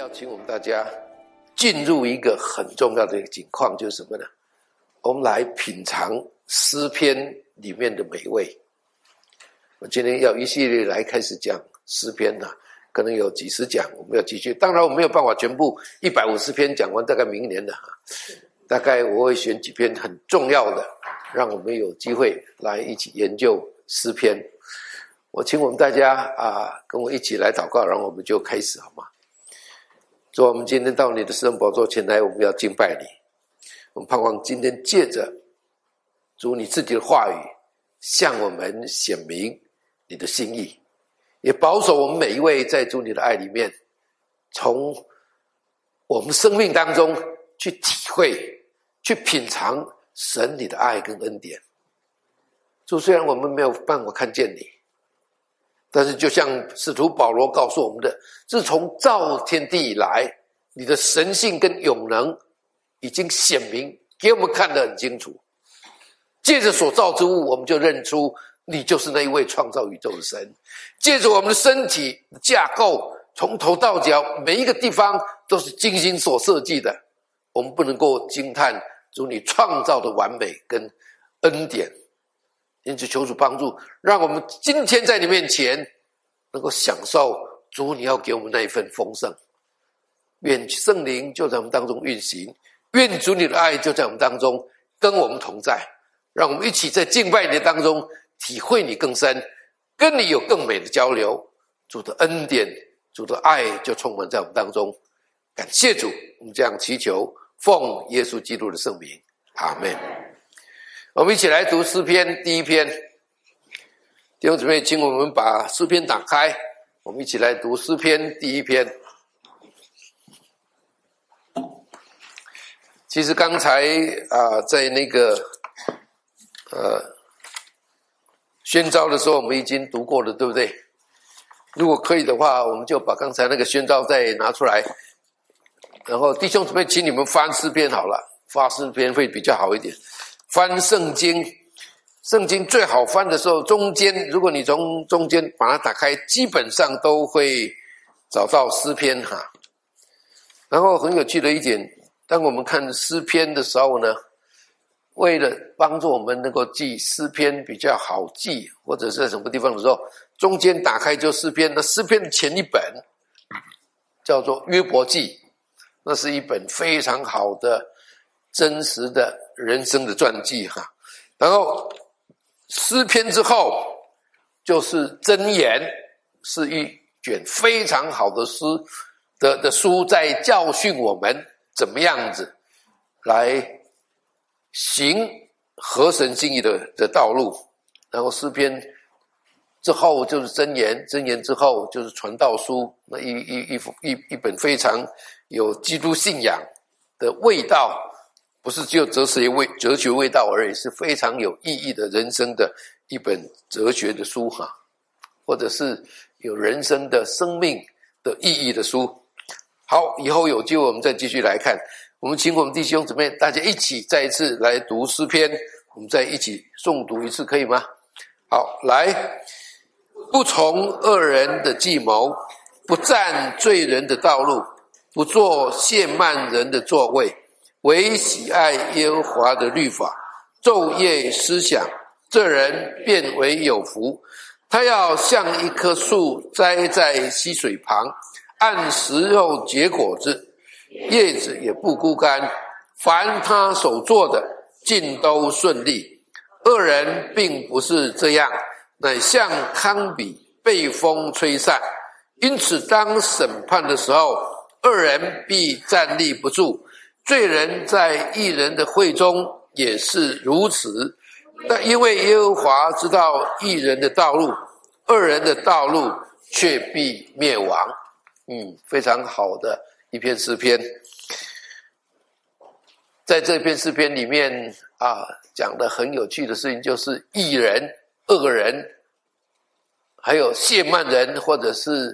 要请我们大家进入一个很重要的一个景况，就是什么呢？我们来品尝诗篇里面的美味。我今天要一系列来开始讲诗篇可能有几十讲，我们要继续。当然我没有办法全部150篇讲完，大概明年的大概我会选几篇很重要的，让我们有机会来一起研究诗篇。我请我们大家跟我一起来祷告，然后我们就开始好吗？主，我们今天到你的施恩宝座前来，我们要敬拜你。我们盼望今天借着主你自己的话语，向我们显明你的心意，也保守我们每一位在主你的爱里面，从我们生命当中去体会、去品尝神你的爱跟恩典。主，虽然我们没有办法看见你，但是就像使徒保罗告诉我们的，自从造天地以来，你的神性跟永能已经显明，给我们看得很清楚。借着所造之物，我们就认出你就是那一位创造宇宙的神。借着我们的身体架构，从头到脚每一个地方都是精心所设计的，我们不能够惊叹主你创造的完美跟恩典。因此求主帮助，让我们今天在你面前能够享受主你要给我们那一份丰盛。愿圣灵就在我们当中运行，愿主你的爱就在我们当中跟我们同在，让我们一起在敬拜你的当中体会你更深，跟你有更美的交流。主的恩典，主的爱就充满在我们当中。感谢主，我们这样祈求，奉耶稣基督的圣名，阿们。我们一起来读诗篇第一篇。弟兄姊妹，请我们把诗篇打开，我们一起来读诗篇第一篇。其实刚才在那个宣召的时候，我们已经读过了，对不对？如果可以的话，我们就把刚才那个宣召再拿出来，然后弟兄姊妹，请你们翻诗篇好了，翻诗篇会比较好一点。翻圣经，圣经最好翻的时候，中间如果你从中间把它打开，基本上都会找到诗篇然后很有趣的一点，当我们看诗篇的时候呢，为了帮助我们能够记诗篇比较好记，或者是在什么地方的时候，中间打开就诗篇。那诗篇的前一本叫做约伯记，那是一本非常好的真实的人生的传记然后诗篇之后就是箴言，是一卷非常好的诗的书，在教训我们怎么样子来行合神心意的道路。然后诗篇之后就是箴言，箴言之后就是传道书，那一本非常有基督信仰的味道，不是只有哲学味道而已，是非常有意义的人生的一本哲学的书或者是有人生的生命的意义的书。好，以后有机会我们再继续来看。我们请我们弟兄姊妹大家一起再一次来读诗篇，我们再一起诵读一次，可以吗？好，来，不从恶人的计谋，不占罪人的道路，不做亵慢人的座位，唯喜爱耶和华的律法，昼夜思想，这人便为有福。他要像一棵树栽在溪水旁，按时候结果子，叶子也不枯干，凡他所做的尽都顺利。恶人并不是这样，乃像糠秕被风吹散。因此当审判的时候，恶人必站立不住，罪人在义人的会中也是如此。但因为耶和华知道义人的道路，恶人的道路却必灭亡。非常好的一篇诗篇。在这篇诗篇里面讲的很有趣的事情，就是义人、恶人，还有亵慢人，或者是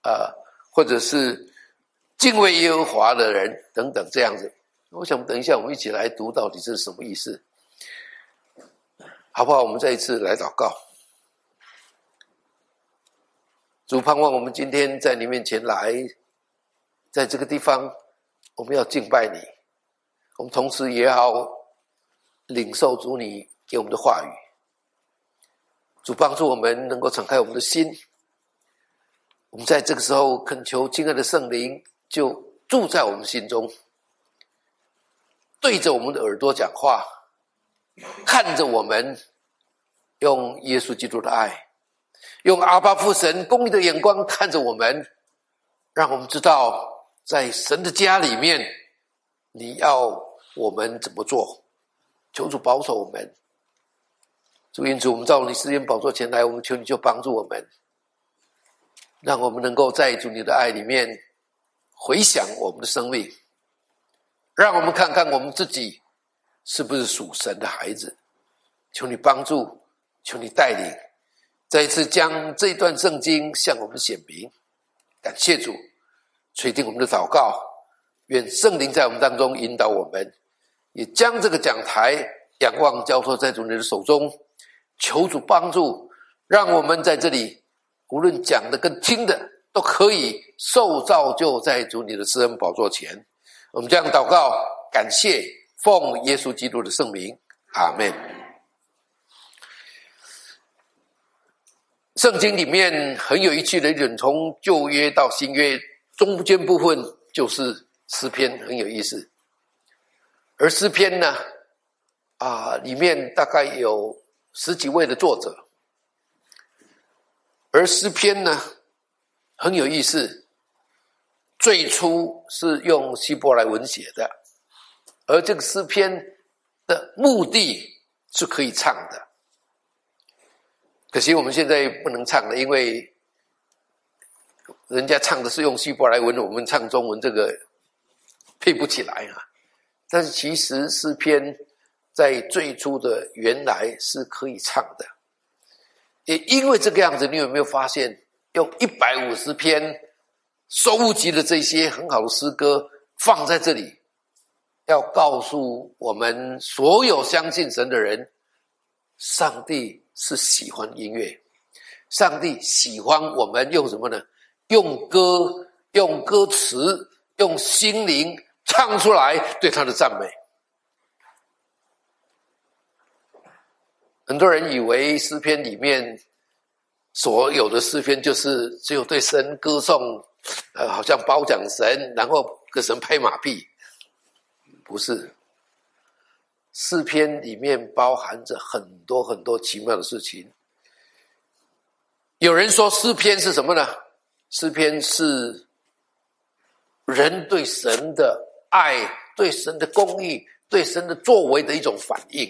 敬畏耶和华的人等等这样子。我想等一下我们一起来读到底是什么意思，好不好？我们再一次来祷告。主，盼望我们今天在你面前来在这个地方我们要敬拜你，我们同时也要领受主你给我们的话语。主帮助我们能够敞开我们的心，我们在这个时候恳求亲爱的圣灵就住在我们心中，对着我们的耳朵讲话，看着我们，用耶稣基督的爱，用阿爸父神公义的眼光看着我们，让我们知道在神的家里面你要我们怎么做。求主保守我们。主，因此我们到你施恩宝座前来，我们求你就帮助我们，让我们能够在主你的爱里面回想我们的生命，让我们看看我们自己是不是属神的孩子。求你帮助，求你带领，再一次将这一段圣经向我们显明。感谢主，垂听我们的祷告，愿圣灵在我们当中引导我们，也将这个讲台仰望交托在主你的手中。求主帮助，让我们在这里无论讲的跟听的都可以受造就在主你的施恩宝座前。我们这样祷告，感谢，奉耶稣基督的圣名，阿们。圣经里面很有趣的一点，从旧约到新约中间部分就是诗篇，很有意思。而诗篇呢里面大概有10几位的作者，而诗篇呢很有意思，最初是用希伯来文写的，而这个诗篇的目的是可以唱的。可惜我们现在不能唱了，因为人家唱的是用希伯来文，我们唱中文这个配不起来啊。但是其实诗篇在最初的原来是可以唱的，也因为这个样子，你有没有发现用150篇收集的这些很好的诗歌放在这里，要告诉我们所有相信神的人，上帝是喜欢音乐，上帝喜欢我们用什么呢？用歌，用歌词，用心灵唱出来对他的赞美。很多人以为诗篇里面所有的诗篇就是只有对神歌颂，好像褒奖神，然后跟神拍马屁。不是，诗篇里面包含着很多很多奇妙的事情。有人说诗篇是什么呢？诗篇是人对神的爱，对神的公义，对神的作为的一种反应。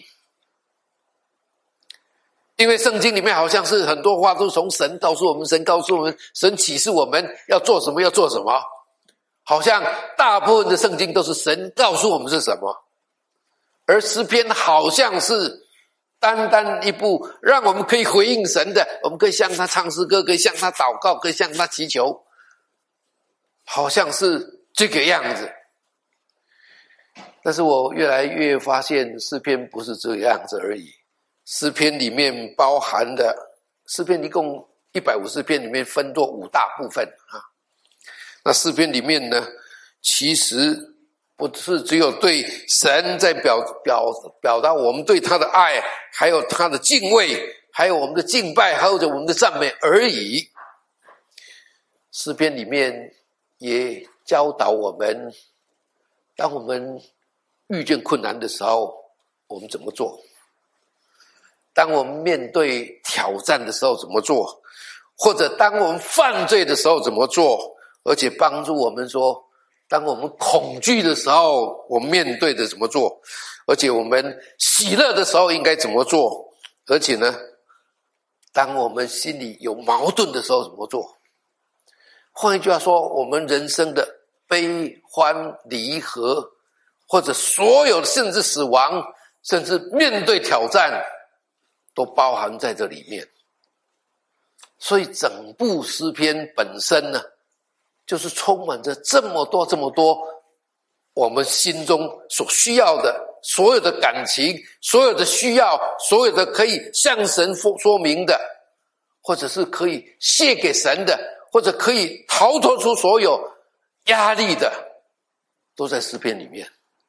因为圣经里面好像是很多话都从神告诉我们，神告诉我们，神启示我们要做什么，要做什么，好像大部分的圣经都是神告诉我们是什么，而诗篇好像是单单一部让我们可以回应神的，我们可以向他唱诗歌，可以向他祷告，可以向他祈求，好像是这个样子。但是我越来越发现诗篇不是这个样子而已。诗篇里面包含的，诗篇一共150篇，里面分作5大部分啊。那诗篇里面呢，其实不是只有对神在表达我们对他的爱，还有他的敬畏，还有我们的敬拜，还有我们的赞美而已。诗篇里面也教导我们，当我们遇见困难的时候，我们怎么做？当我们面对挑战的时候怎么做？或者当我们犯罪的时候怎么做？而且帮助我们说，当我们恐惧的时候，我们面对的怎么做？而且我们喜乐的时候应该怎么做？而且呢，当我们心里有矛盾的时候怎么做？换一句话说，我们人生的悲欢离合，或者所有甚至死亡，甚至面对挑战，都包含在这里面。所以整部诗篇本身呢，就是充满着这么多我们心中所需要的所有的感情，所有的需要，所有的可以向神说明的，或者是可以献给神的，或者可以逃脱出所有压力的，都在诗篇里面。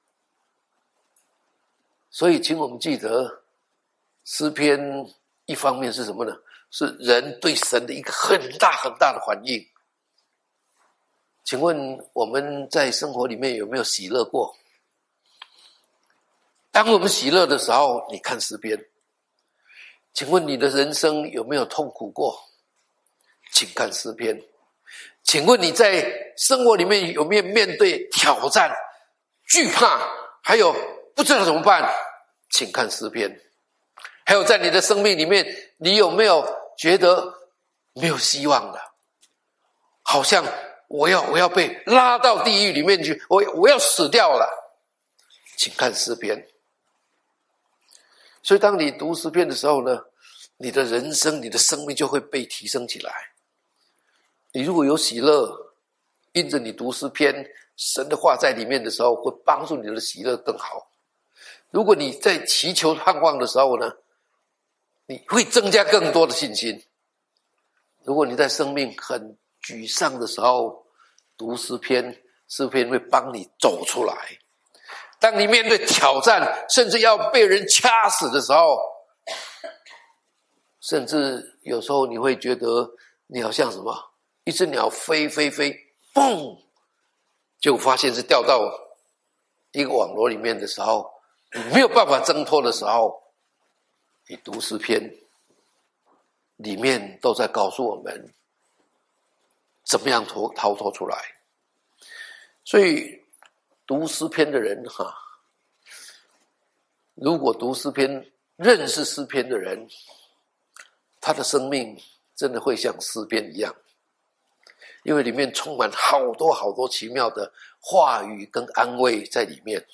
所以请我们记得，诗篇一方面是什么呢？是人对神的一个很大很大的反应。请问我们在生活里面有没有喜乐过？当我们喜乐的时候，你看诗篇。请问你的人生有没有痛苦过？请看诗篇。请问你在生活里面有没有面对挑战、惧怕，还有不知道怎么办？请看诗篇。还有在你的生命里面，你有没有觉得没有希望了？好像我要被拉到地狱里面去，我要死掉了。请看诗篇。所以当你读诗篇的时候呢，你的人生、你的生命就会被提升起来。你如果有喜乐，因着你读诗篇，神的话在里面的时候，会帮助你的喜乐更好。如果你在祈求盼望的时候呢，你会增加更多的信心。如果你在生命很沮丧的时候，读诗篇，诗篇会帮你走出来。当你面对挑战，甚至要被人掐死的时候，甚至有时候你会觉得你好像什么，一只鸟飞，嘣，结果发现是掉到一个网络里面的时候，你没有办法挣脱的时候，你读诗篇里面都在告诉我们怎么样逃脱出来。所以读诗篇的人如果读诗篇、认识诗篇的人，他的生命真的会像诗篇一样，因为里面充满好多好多奇妙的话语跟安慰在里面。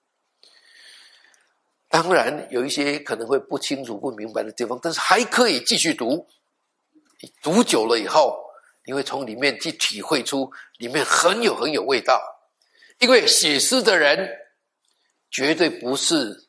当然有一些可能会不清楚不明白的地方，但是还可以继续读。你读久了以后，你会从里面去体会出里面很有味道。因为写诗的人绝对不是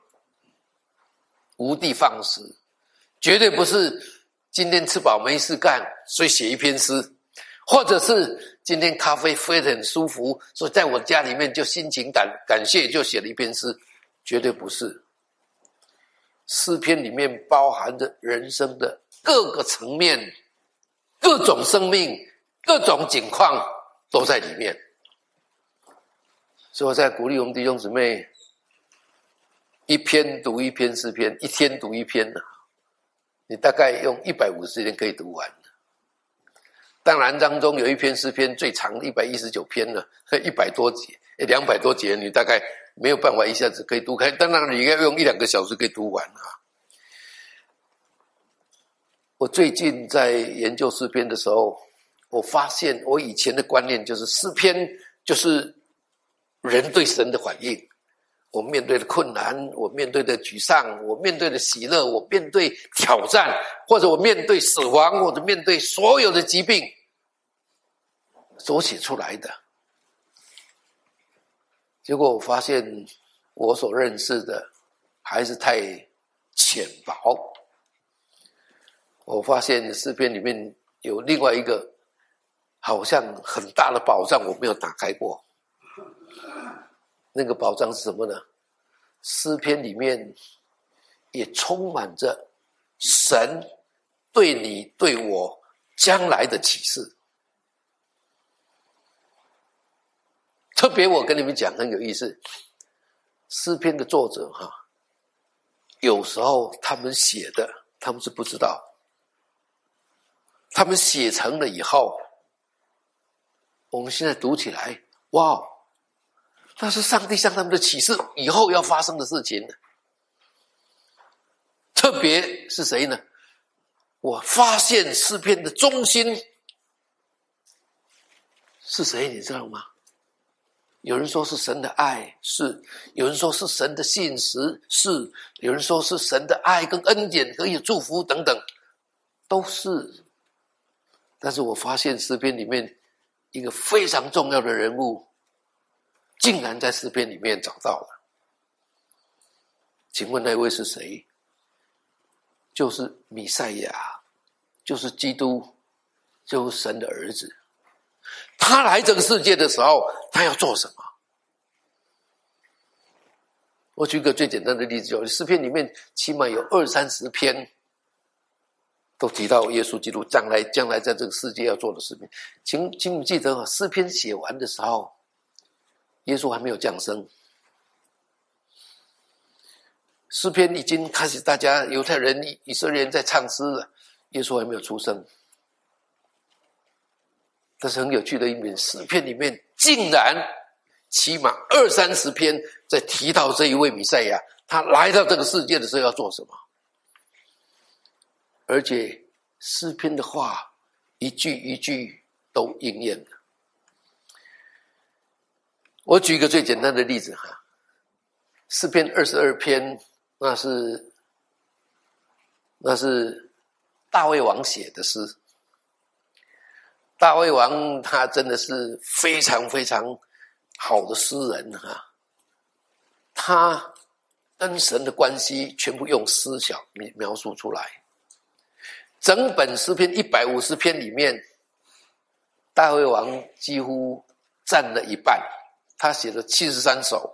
无的放矢，绝对不是今天吃饱没事干所以写一篇诗，或者是今天咖啡喝得很舒服，所以在我家里面就心情感谢就写了一篇诗，绝对不是。诗篇里面包含着人生的各个层面、各种生命、各种境况都在里面。所以我在鼓励我们弟兄姊妹，一篇读一篇诗篇，一天读一篇你大概用150天可以读完。当然当中有一篇诗篇最长119篇了，100多节，200多节，你大概没有办法一下子可以读开，当然你要用1-2个小时可以读完我最近在研究诗篇的时候，我发现我以前的观念就是诗篇就是人对神的反应。我面对的困难，我面对的沮丧，我面对的喜乐，我面对挑战，或者我面对死亡，或者面对所有的疾病所写出来的。结果我发现我所认识的还是太浅薄。我发现诗篇里面有另外一个好像很大的宝藏我没有打开过。那个宝藏是什么呢？诗篇里面也充满着神对你对我将来的启示。特别我跟你们讲很有意思，诗篇的作者有时候他们写的他们是不知道，他们写成了以后，我们现在读起来，哇，那是上帝向他们的启示，以后要发生的事情。特别是谁呢？我发现诗篇的中心是谁，你知道吗？有人说是神的爱，是；有人说是神的信实，是；有人说是神的爱跟恩典和祝福等等，都是。但是我发现诗篇里面一个非常重要的人物，竟然在诗篇里面找到了。请问那位是谁？就是弥赛亚，就是基督，就是神的儿子。 他来这个世界的时候，他要做什么？我举个最简单的例子，就是诗篇里面起码有20-30篇都提到耶稣基督将来在这个世界要做的事情。请你们记得，诗篇写完的时候，耶稣还没有降生。诗篇已经开始，大家犹太人、以色列人在唱诗了，耶稣还没有出生。但是很有趣的一点，诗篇里面竟然起码20-30篇在提到这一位弥赛亚，他来到这个世界的时候要做什么。而且诗篇的话一句一句都应验了。我举一个最简单的例子哈，诗篇22篇，那是大卫王写的诗。大卫王他真的是非常非常好的诗人哈，他跟神的关系全部用诗小描述出来。整本诗篇150篇里面，大卫王几乎占了一半，他写了73首。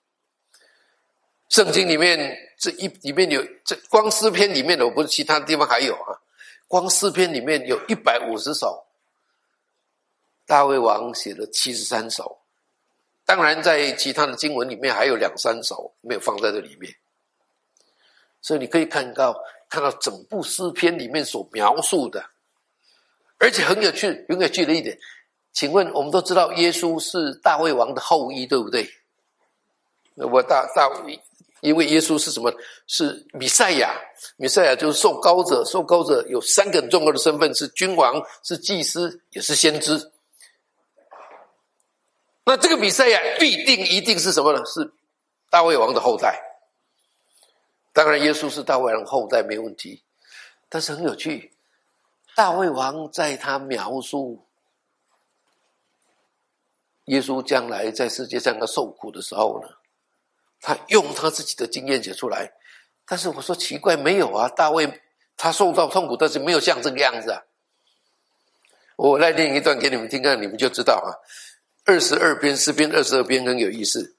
圣经里面里面有光诗篇里面的，我不是其他地方还有啊，光诗篇里面有150首，大卫王写了73首。当然在其他的经文里面还有2-3首没有放在这里面。所以你可以看到整部诗篇里面所描述的，而且很有趣的一点，请问我们都知道耶稣是大卫王的后裔，对不对？因为耶稣是什么？是弥赛亚，弥赛亚就是受膏者，受膏者有3个很重要的身份，是君王，是祭司，也是先知。那这个弥赛亚一定是什么呢？是大卫王的后代。当然耶稣是大卫王后代没问题，但是很有趣，大卫王在他描述耶稣将来在世界上要受苦的时候呢，他用他自己的经验写出来。但是我说奇怪，没有啊，大卫他受到痛苦，但是没有像这个样子啊。我来念一段给你们听看，你们就知道啊。22篇，诗篇22篇很有意思。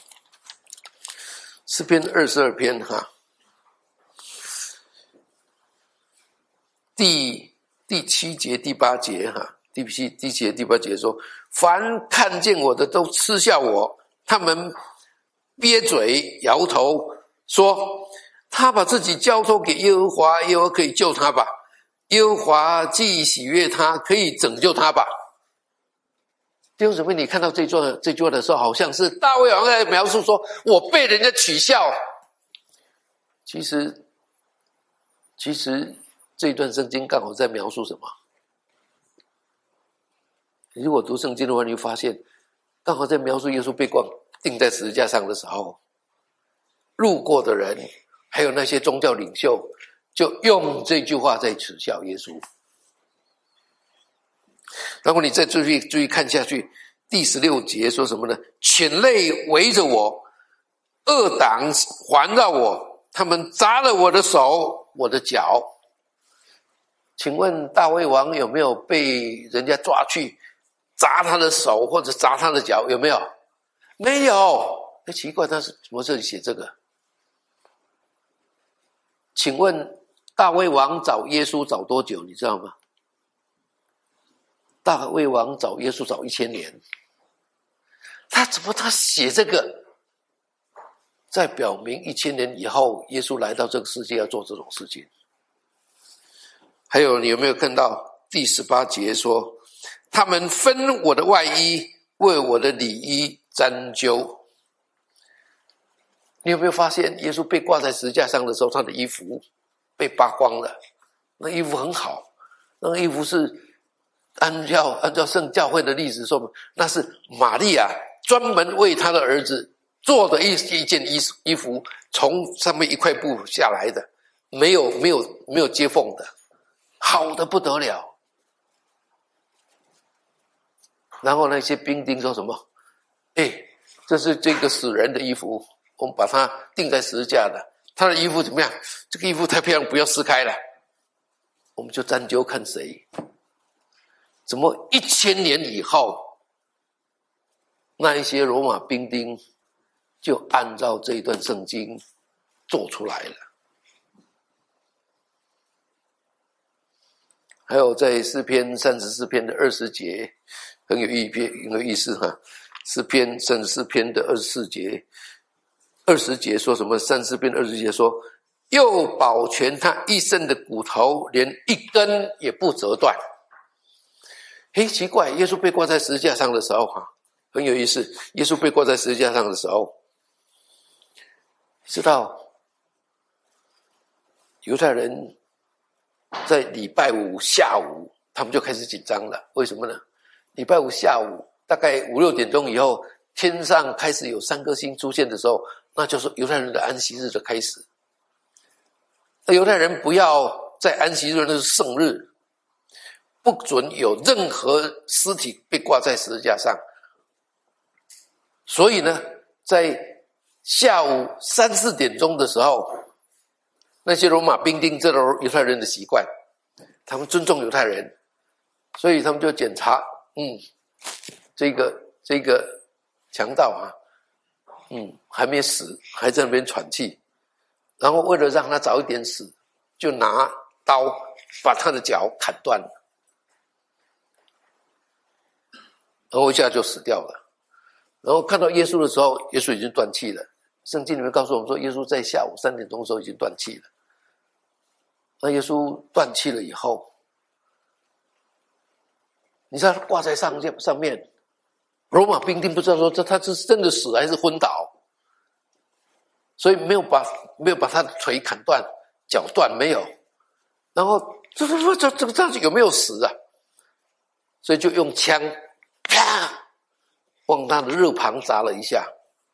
诗篇22篇哈，第7节第8节哈，第7节第8节说，凡看见我的都嗤笑我，他们憋嘴摇头说，他把自己交托给耶和华，耶和华可以救他吧，耶和华既喜悦他，可以拯救他吧。弟兄姊妹，你看到这句话的时候，好像是大卫王在描述说，我被人家取笑。其实这一段圣经刚好在描述什么？你如果读圣经的话，你会发现刚好在描述耶稣被钉在十字架上的时候，路过的人还有那些宗教领袖就用这句话在耻笑耶稣。然后你再注意看下去，第16节说什么呢？犬类围着我，恶党环绕我，他们扎了我的手，我的脚。请问大卫王有没有被人家抓去砸他的手或者砸他的脚？有没有？没有。奇怪，他是怎么这里写这个？请问大卫王找耶稣找多久？你知道吗？大卫王找耶稣找1000年。他写这个，在表明1000年以后耶稣来到这个世界要做这种事情。还有你有没有看到第18节说，他们分我的外衣，为我的里衣沾揪。你有没有发现耶稣被挂在十字架上的时候，他的衣服被扒光了？那衣服很好，那个衣服是按照圣教会的历史说，那是玛利亚专门为他的儿子做的一件衣服，从上面一块布下来的，没有接缝的，好的不得了。然后那些兵丁说什么？这是这个死人的衣服，我们把它钉在十字架的，他的衣服怎么样？这个衣服太漂亮，不要撕开了，我们就沾揪看谁。 怎么1000年以后，那一些罗马兵丁就按照这一段圣经做出来了。还有在诗篇34篇的20节，很有意思哈。诗篇34篇的24节，20节说什么？34篇20节说，又保全他一生的骨头，连一根也不折断。奇怪，耶稣被挂在十字架上的时候很有意思。耶稣被挂在十字架上的时候，知道犹太人在礼拜五下午他们就开始紧张了。为什么呢？礼拜五下午大概5、6点钟以后，天上开始有3颗星出现的时候，那就是犹太人的安息日的开始。犹太人不要在安息日，那是圣日，不准有任何尸体被挂在十字架上。所以呢，在下午3、4点钟的时候，那些罗马兵丁这都是犹太人的习惯，他们尊重犹太人，所以他们就检查，这个强盗还没死，还在那边喘气，然后为了让他早一点死，就拿刀把他的脚砍断了，然后一下就死掉了。然后看到耶稣的时候，耶稣已经断气了。圣经里面告诉我们说，耶稣在下午3点钟的时候已经断气了。那耶稣断气了以后，你知道他挂在上面，罗马兵丁不知道说他是真的死还是昏倒，所以没有把他的腿砍断、脚断，没有。然后这有没有死啊？所以就用枪啪往他的肋旁砸了一下，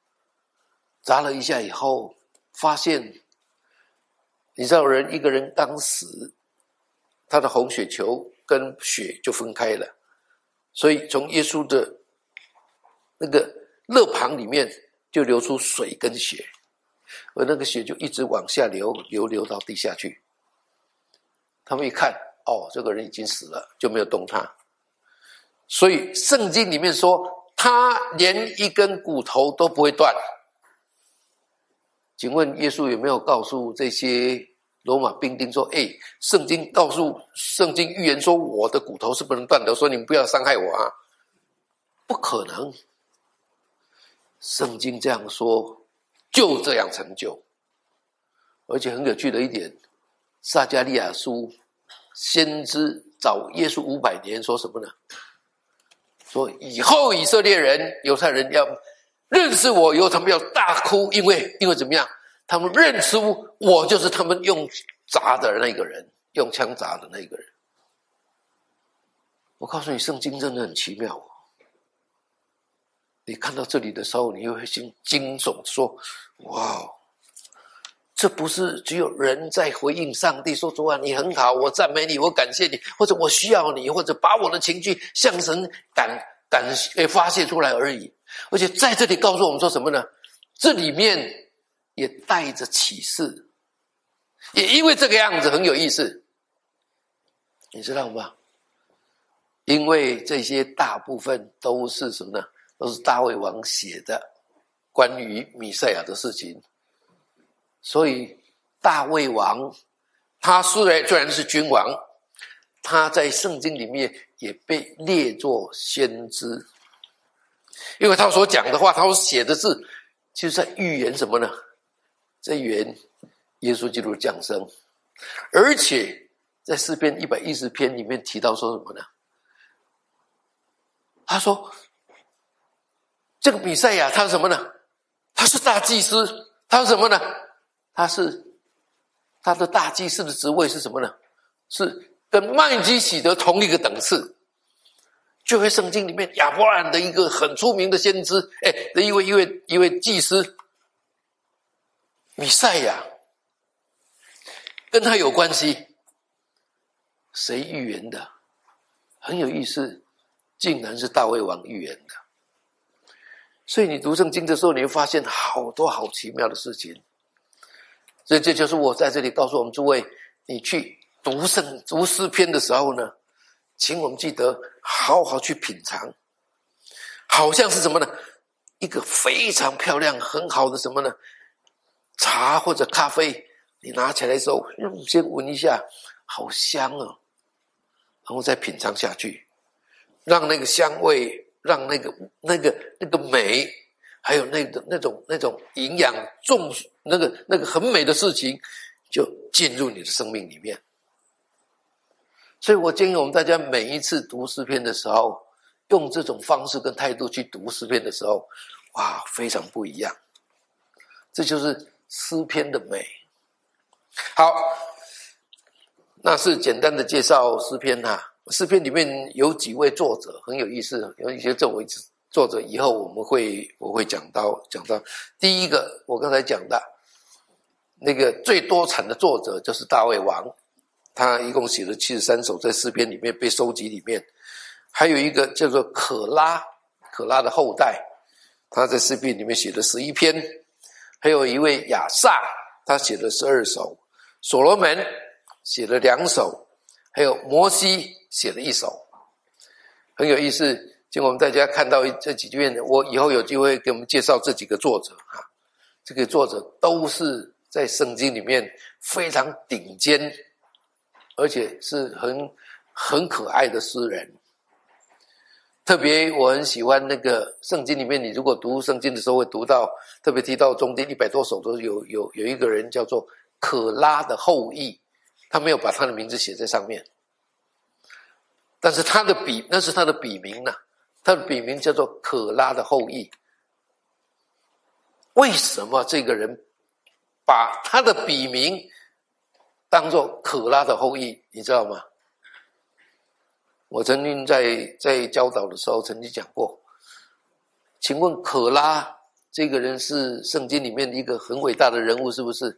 以后发现，你知道一个人刚死，他的红血球跟血就分开了，所以从耶稣的那个肋旁里面就流出水跟血，而那个血就一直往下流到地下去。他们一看，这个人已经死了，就没有动他。所以圣经里面说，他连一根骨头都不会断。请问耶稣有没有告诉这些罗马兵丁说，圣经预言说我的骨头是不能断的，所以你们不要伤害我啊？不可能。圣经这样说，就这样成就。而且很有趣的一点，撒迦利亚书先知早耶稣500年说什么呢？说以后以色列人、犹太人要认识我以后，他们要大哭，因为怎么样？他们认出我就是他们用砸的那个人，用枪砸的那个人。我告诉你，圣经真的很奇妙。你看到这里的时候，你会心惊悚说，哇，这不是只有人在回应上帝说，主啊你很好，我赞美你，我感谢你，或者我需要你，或者把我的情绪向神发泄出来而已。而且在这里告诉我们说什么呢？这里面也带着启示，也因为这个样子很有意思，你知道吗？因为这些大部分都是什么呢？都是大卫王写的关于弥赛亚的事情。所以大卫王他虽然是君王，他在圣经里面也被列作先知，因为他所讲的话，他所写的字就是在预言什么呢？在预言耶稣基督降生。而且在诗篇110篇里面提到说什么呢？他说这个弥赛亚他是什么呢？他是大祭司。他是什么呢？他的大祭司的职位是什么呢？是跟麦基洗德同一个等次。就会圣经里面亚伯拉罕的一个很出名的先知，的一位祭司弥赛亚，跟他有关系。谁预言的？很有意思，竟然是大卫王预言的。所以你读圣经的时候，你会发现好多好奇妙的事情。所以这就是我在这里告诉我们诸位，你去读诗篇的时候呢， 请我们记得好好去品尝，好像是什么呢？一个非常漂亮很好的什么呢？茶或者咖啡，你拿起来的时候先闻一下，好香哦，然后再品尝下去，让那个香味，让那个美，还有那种营养重那个很美的事情就进入你的生命里面。所以我建议我们大家每一次读诗篇的时候，用这种方式跟态度去读诗篇的时候，哇，非常不一样。这就是诗篇的美。好，那是简单的介绍诗篇啊。诗篇里面有几位作者很有意思，有一些作者以后我会讲到。第一个我刚才讲的那个最多产的作者就是大卫王，他一共写了73首，在诗篇里面被收集里面。还有一个叫做可拉的后代，他在诗篇里面写了11篇。还有一位亚萨，他写了12首，所罗门写了2首，还有摩西写了1首。很有意思，就我们大家看到这几篇，我以后有机会给我们介绍这几个作者啊。这个作者都是在圣经里面非常顶尖，而且是很可爱的诗人。特别我很喜欢那个圣经里面，你如果读圣经的时候会读到，特别提到中间100多首都有一个人叫做可拉的后裔，他没有把他的名字写在上面，但是那是他的笔名呢，他的笔名叫做可拉的后裔。为什么这个人把他的笔名当作可拉的后裔，你知道吗？我曾经在教导的时候曾经讲过，请问可拉这个人是圣经里面的一个很伟大的人物，是不是？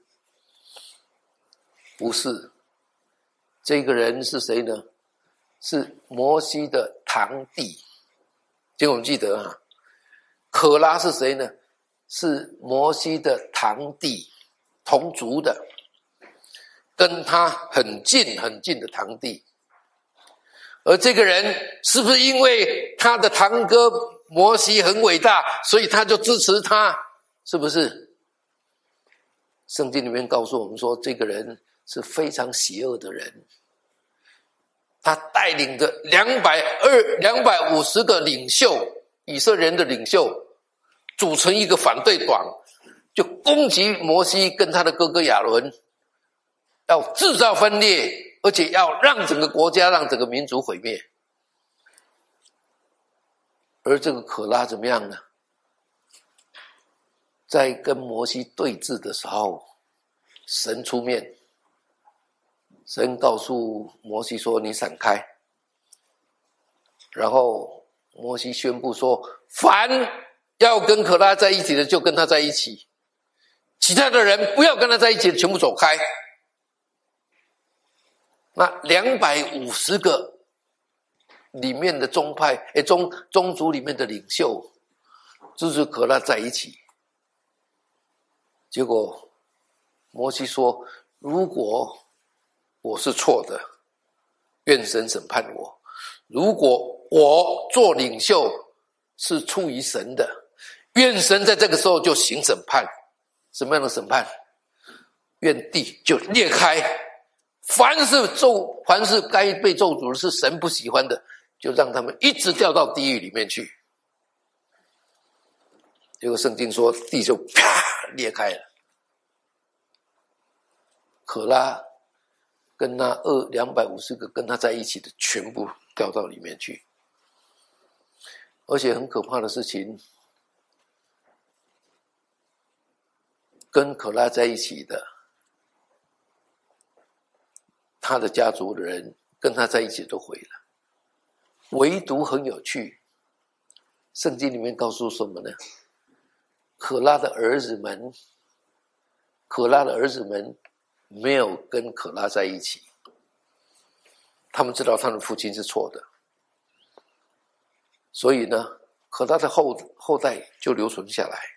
不是，这个人是谁呢？是摩西的堂弟。请我们记得啊，可拉是谁呢？是摩西的堂弟，同族的，跟他很近很近的堂弟。而这个人是不是因为他的堂哥摩西很伟大，所以他就支持他？是不是？圣经里面告诉我们说，这个人是非常邪恶的人。他带领着250个领袖，以色列人的领袖，组成一个反对党，就攻击摩西跟他的哥哥亚伦，要制造分裂，而且要让整个国家，让整个民族毁灭。而这个可拉怎么样呢？在跟摩西对峙的时候，神出面，神告诉摩西说：“你闪开。”然后摩西宣布说：“凡要跟可拉在一起的，就跟他在一起；其他的人不要跟他在一起的，全部走开。”那250个里面的宗派，宗族里面的领袖，支持可拉在一起。结果摩西说：“如果我是错的，愿神审判我；如果我做领袖是出于神的，愿神在这个时候就行审判。什么样的审判？愿地就裂开。凡是该被咒诅的，是神不喜欢的，就让他们一直掉到地狱里面去。”结果圣经说，地就啪裂开了，可拉跟那250个跟他在一起的全部掉到里面去。而且很可怕的事情，跟可拉在一起的他的家族的人跟他在一起都毁了，唯独很有趣，圣经里面告诉什么呢？可拉的儿子们没有跟可拉在一起，他们知道他们父亲是错的，所以呢，可拉的后代就留存下来。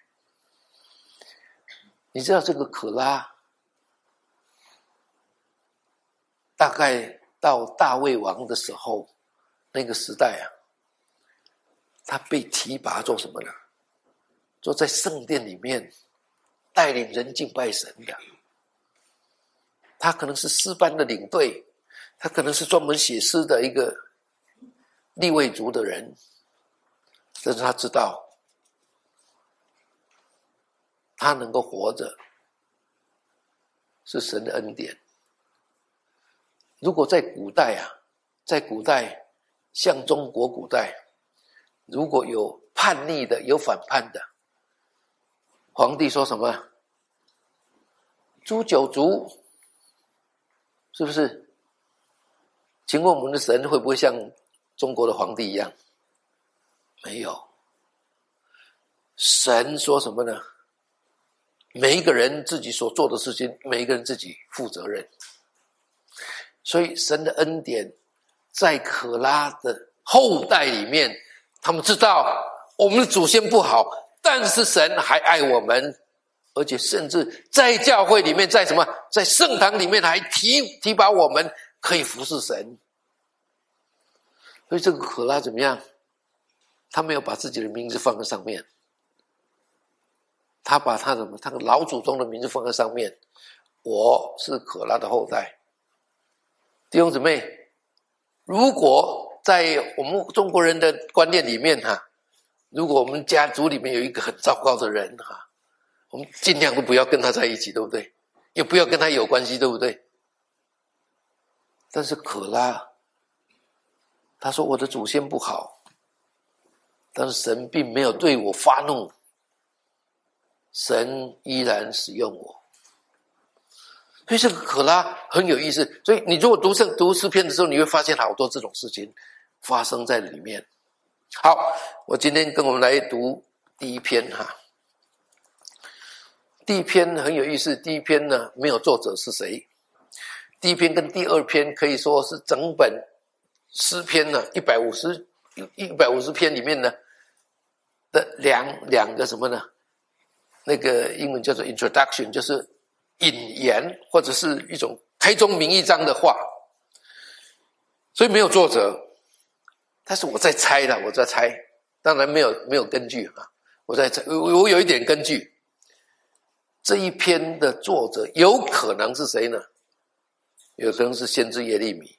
你知道这个可拉大概到大卫王的时候， 那个时代啊，他被提拔做什么呢？做在圣殿里面带领人敬拜神的。他可能是诗班的领队，他可能是专门写诗的一个利未族的人，但是他知道他能够活着是神的恩典。如果在古代啊，在古代像中国古代，如果有叛逆的，有反叛的，皇帝说什么？诛九族，是不是？请问我们的神会不会像中国的皇帝一样？没有。神说什么呢？每一个人自己所做的事情，每一个人自己负责任。所以神的恩典在可拉的后代里面，他们知道我们的祖先不好，但是神还爱我们，而且甚至在教会里面，在什么，在圣堂里面还提拔我们可以服侍神。所以这个可拉怎么样？他没有把自己的名字放在上面，他把他的老祖宗的名字放在上面。我是可拉的后代。弟兄姊妹，如果在我们中国人的观念里面如果我们家族里面有一个很糟糕的人我们尽量都不要跟他在一起，对不对？也不要跟他有关系，对不对？但是可拉他说我的祖先不好，但是神并没有对我发怒，神依然使用我。所以这个可拉很有意思。所以你如果读诗篇的时候，你会发现好多这种事情发生在里面。好，我今天跟我们来读第一篇第一篇很有意思。第一篇呢，没有作者是谁。第一篇跟第二篇可以说是整本诗篇呢150篇里面呢的两个什么呢？那个英文叫做 introduction， 就是引言或者是一种开宗明义章的话，所以没有作者。但是我在猜，当然没有根据我在猜，我有一点根据。这一篇的作者有可能是谁呢？有可能是先知耶利米，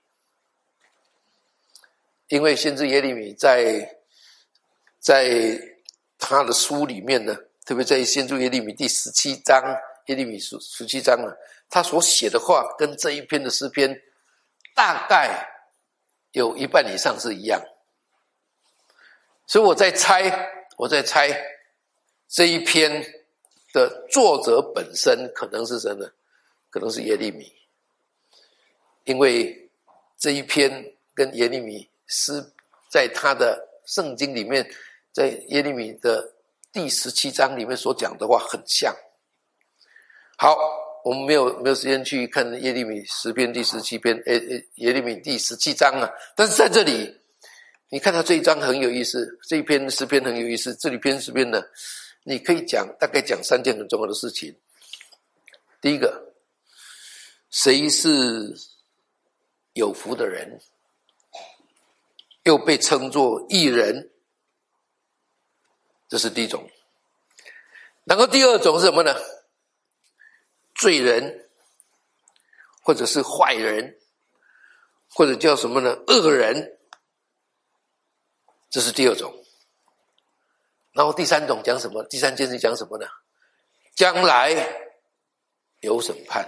因为先知耶利米在他的书里面呢，特别在先知耶利米第17章，耶利米17章呢，他所写的话跟这一篇的诗篇大概有一半以上是一样。所以我在猜这一篇的作者本身可能是谁呢？可能是耶利米，因为这一篇跟耶利米诗在他的圣经里面，在耶利米的第17章里面所讲的话很像。好，我们没有时间去看耶利米诗篇第17篇，耶利米第17章但是在这里你看到这一章很有意思，这一篇诗篇很有意思。这里篇诗篇呢，你可以大概讲3件很重要的事情。第一个，谁是有福的人，又被称作义人，这是第一种。然后第二种是什么呢？罪人，或者是坏人，或者叫什么呢？恶人，这是第二种。然后第三种讲什么？第三件事讲什么呢？将来有审判。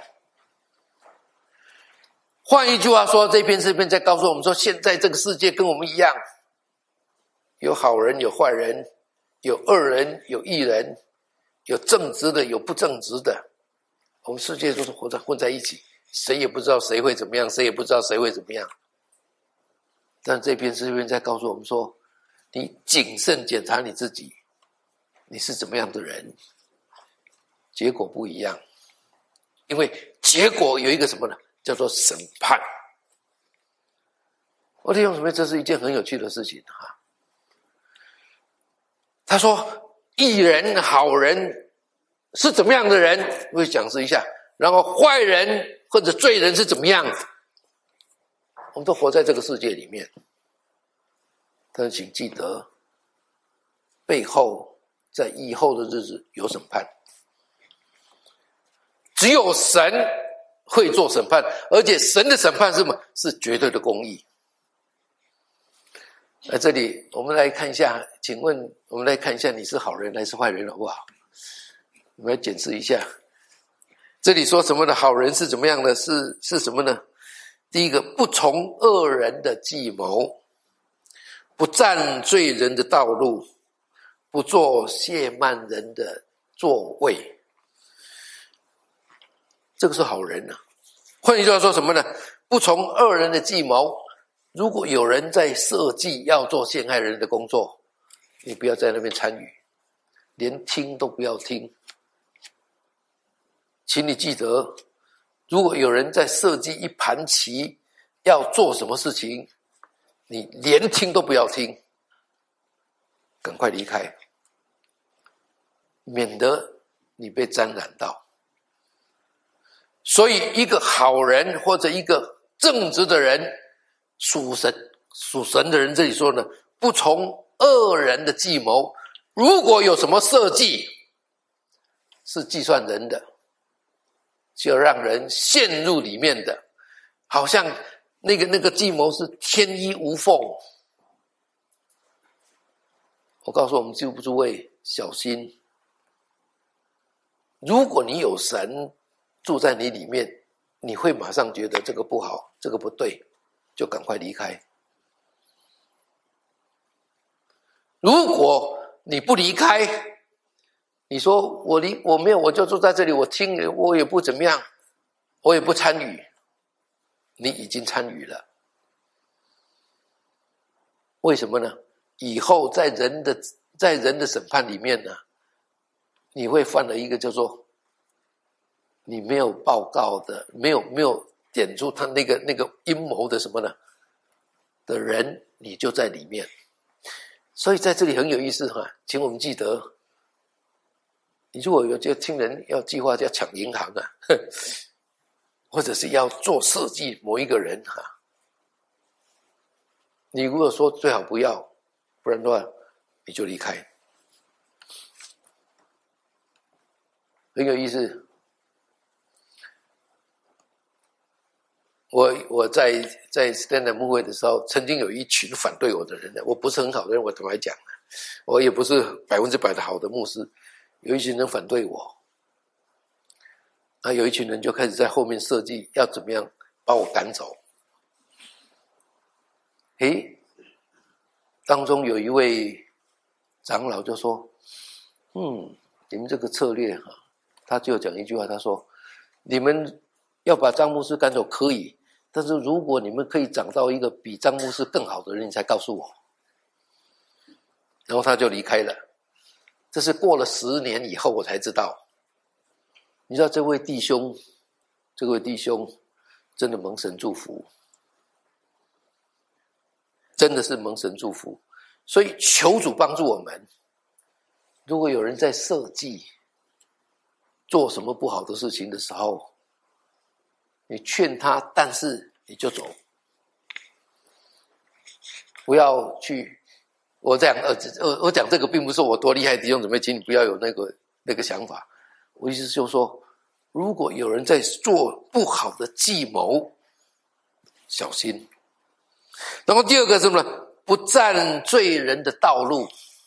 换一句话说，这篇诗篇在告诉我们说，现在这个世界跟我们一样，有好人有坏人，有恶人有义人，有正直的有不正直的，我们世界都是混在一起，谁也不知道谁会怎么样，谁也不知道谁会怎么样。但这篇诗篇在告诉我们说，你谨慎检查你自己，你是怎么样的人，结果不一样。因为结果有一个什么呢？叫做审判。我弟兄姊妹，这是一件很有趣的事情他说义人好人是怎么样的人，我会讲示一下。然后坏人或者罪人是怎么样，我们都活在这个世界里面。 但是请记得，背后在以后的日子有审判，只有神会做审判，而且神的审判是什么？是绝对的公义。在这里我们来看一下，请问我们来看一下，你是好人还是坏人好不好？我们来检视一下，这里说什么的好人是怎么样的？是什么呢？第一个，不从恶人的计谋，不占罪人的道路，不做亵慢人的座位。这个是好人啊。换句话说什么呢？不从恶人的计谋，如果有人在设计要做陷害人的工作，你不要在那边参与，连听都不要听。请你记得，如果有人在设计一盘棋要做什么事情，你连听都不要听，赶快离开，免得你被沾染到。所以一个好人或者一个正直的人，属神的人，这里说呢，不从恶人的计谋，如果有什么设计是计算人的，就让人陷入里面的，好像那个计谋是天衣无缝。我告诉我们诸位小心，如果你有神住在你里面，你会马上觉得这个不好，这个不对，就赶快离开。如果你不离开，你说我没有，我就住在这里，我听我也不怎么样，我也不参与，你已经参与了。为什么呢？以后在人的审判里面呢，你会犯了一个叫做你没有报告的，没有点出他那个阴谋的什么呢的人，你就在里面。所以在这里很有意思哈，请我们记得，你如果有就听人要计划要抢银行啊，或者是要做设计某一个人哈，你如果说最好不要，不然的话你就离开。很有意思。我在 stand-up 牧会的时候，曾经有一群反对我的人，我不是很好的人，我坦白讲，我也不是100%的好的牧师，有一群人反对我，有一群人就开始在后面设计要怎么样把我赶走。当中有一位长老就说，你们这个策略他就讲一句话，他说，你们要把张牧师赶走可以，但是如果你们可以找到一个比张牧师更好的人，你才告诉我。然后他就离开了。这是过了10年以后我才知道。你知道这位弟兄真的蒙神祝福，真的是蒙神祝福。所以求主帮助我们，如果有人在设计做什么不好的事情的时候，你劝他，但是你就走，不要去。我讲这个并不是我多厉害，弟兄姊妹，请你不要有那个想法。我意思就是说，如果有人在做不好的计谋，小心。然后第二个是什么呢？不占罪人的道路。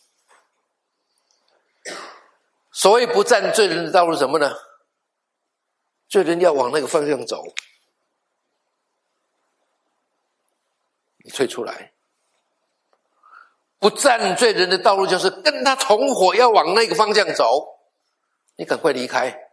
所谓不占罪人的道路是什么呢？罪人要往那个方向走，你退出来。不占罪人的道路就是跟他同伙要往那个方向走，你赶快离开，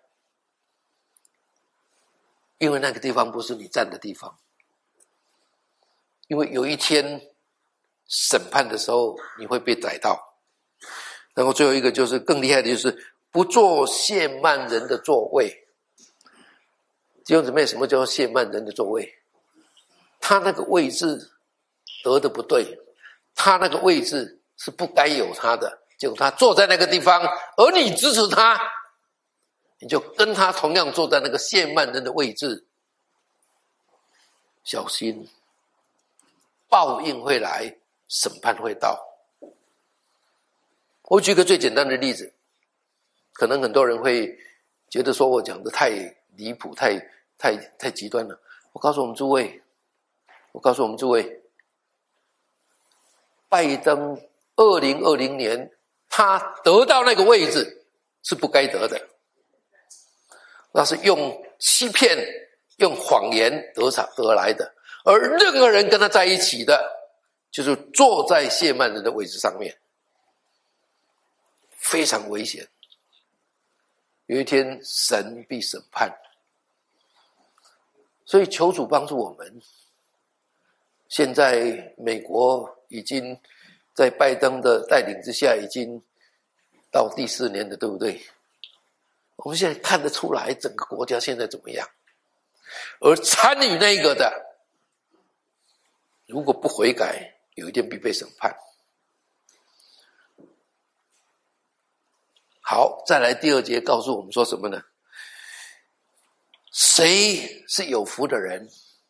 因为那个地方不是你站的地方。因为有一天审判的时候你会被逮到。然后最后一个就是更厉害的，就是不做亵慢人的座位。弟兄姊妹，什么叫亵慢人的座位？他那个位置得的不对，他那个位置是不该有他的，结果他坐在那个地方，而你支持他，你就跟他同样坐在那个亵慢人的位置。小心，报应会来， 审判会到。我举个最简单的例子，可能很多人会觉得说我讲的太离谱、太极端了。我告诉我们诸位，拜登2020年他得到那个位置是不该得的，那是用欺骗、用谎言得来的，而任何人跟他在一起的，就是坐在谢曼人的位置上面，非常危险。有一天神必审判，所以求主帮助我们。现在美国已经在拜登的带领之下，已经到第4年了，对不对？我们现在看得出来整个国家现在怎么样，而参与那个的，如果不悔改，有一天必被审判。好，再来第2节告诉我们说什么呢？谁是有福的人？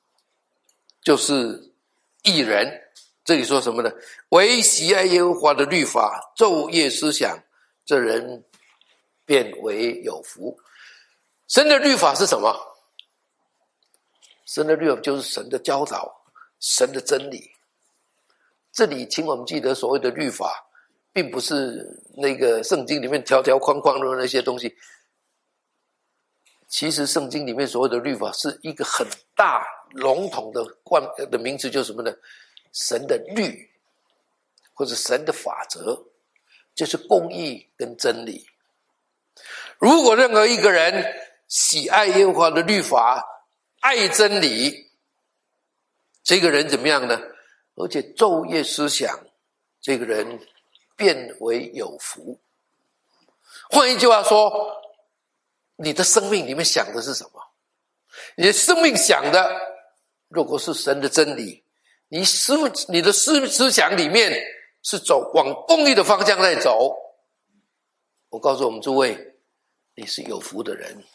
就是义人。这里说什么呢？唯喜爱耶和华的律法，昼夜思想，这人便为有福。神的律法是什么？神的律法就是神的教导，神的真理。这里请我们记得，所谓的律法并不是那个圣经里面条条框框的那些东西。其实圣经里面所谓的律法是一个很大笼统的名词，就是什么呢？神的律，或者神的法则，就是公义跟真理。如果任何一个人喜爱耶和华的律法，爱真理，这个人怎么样呢？而且昼夜思想，这个人变为有福。换一句话说，你的生命里面想的是什么？你的生命想的如果是神的真理，你的思想里面是往公义的方向在走，我告诉我们诸位，你是有福的人。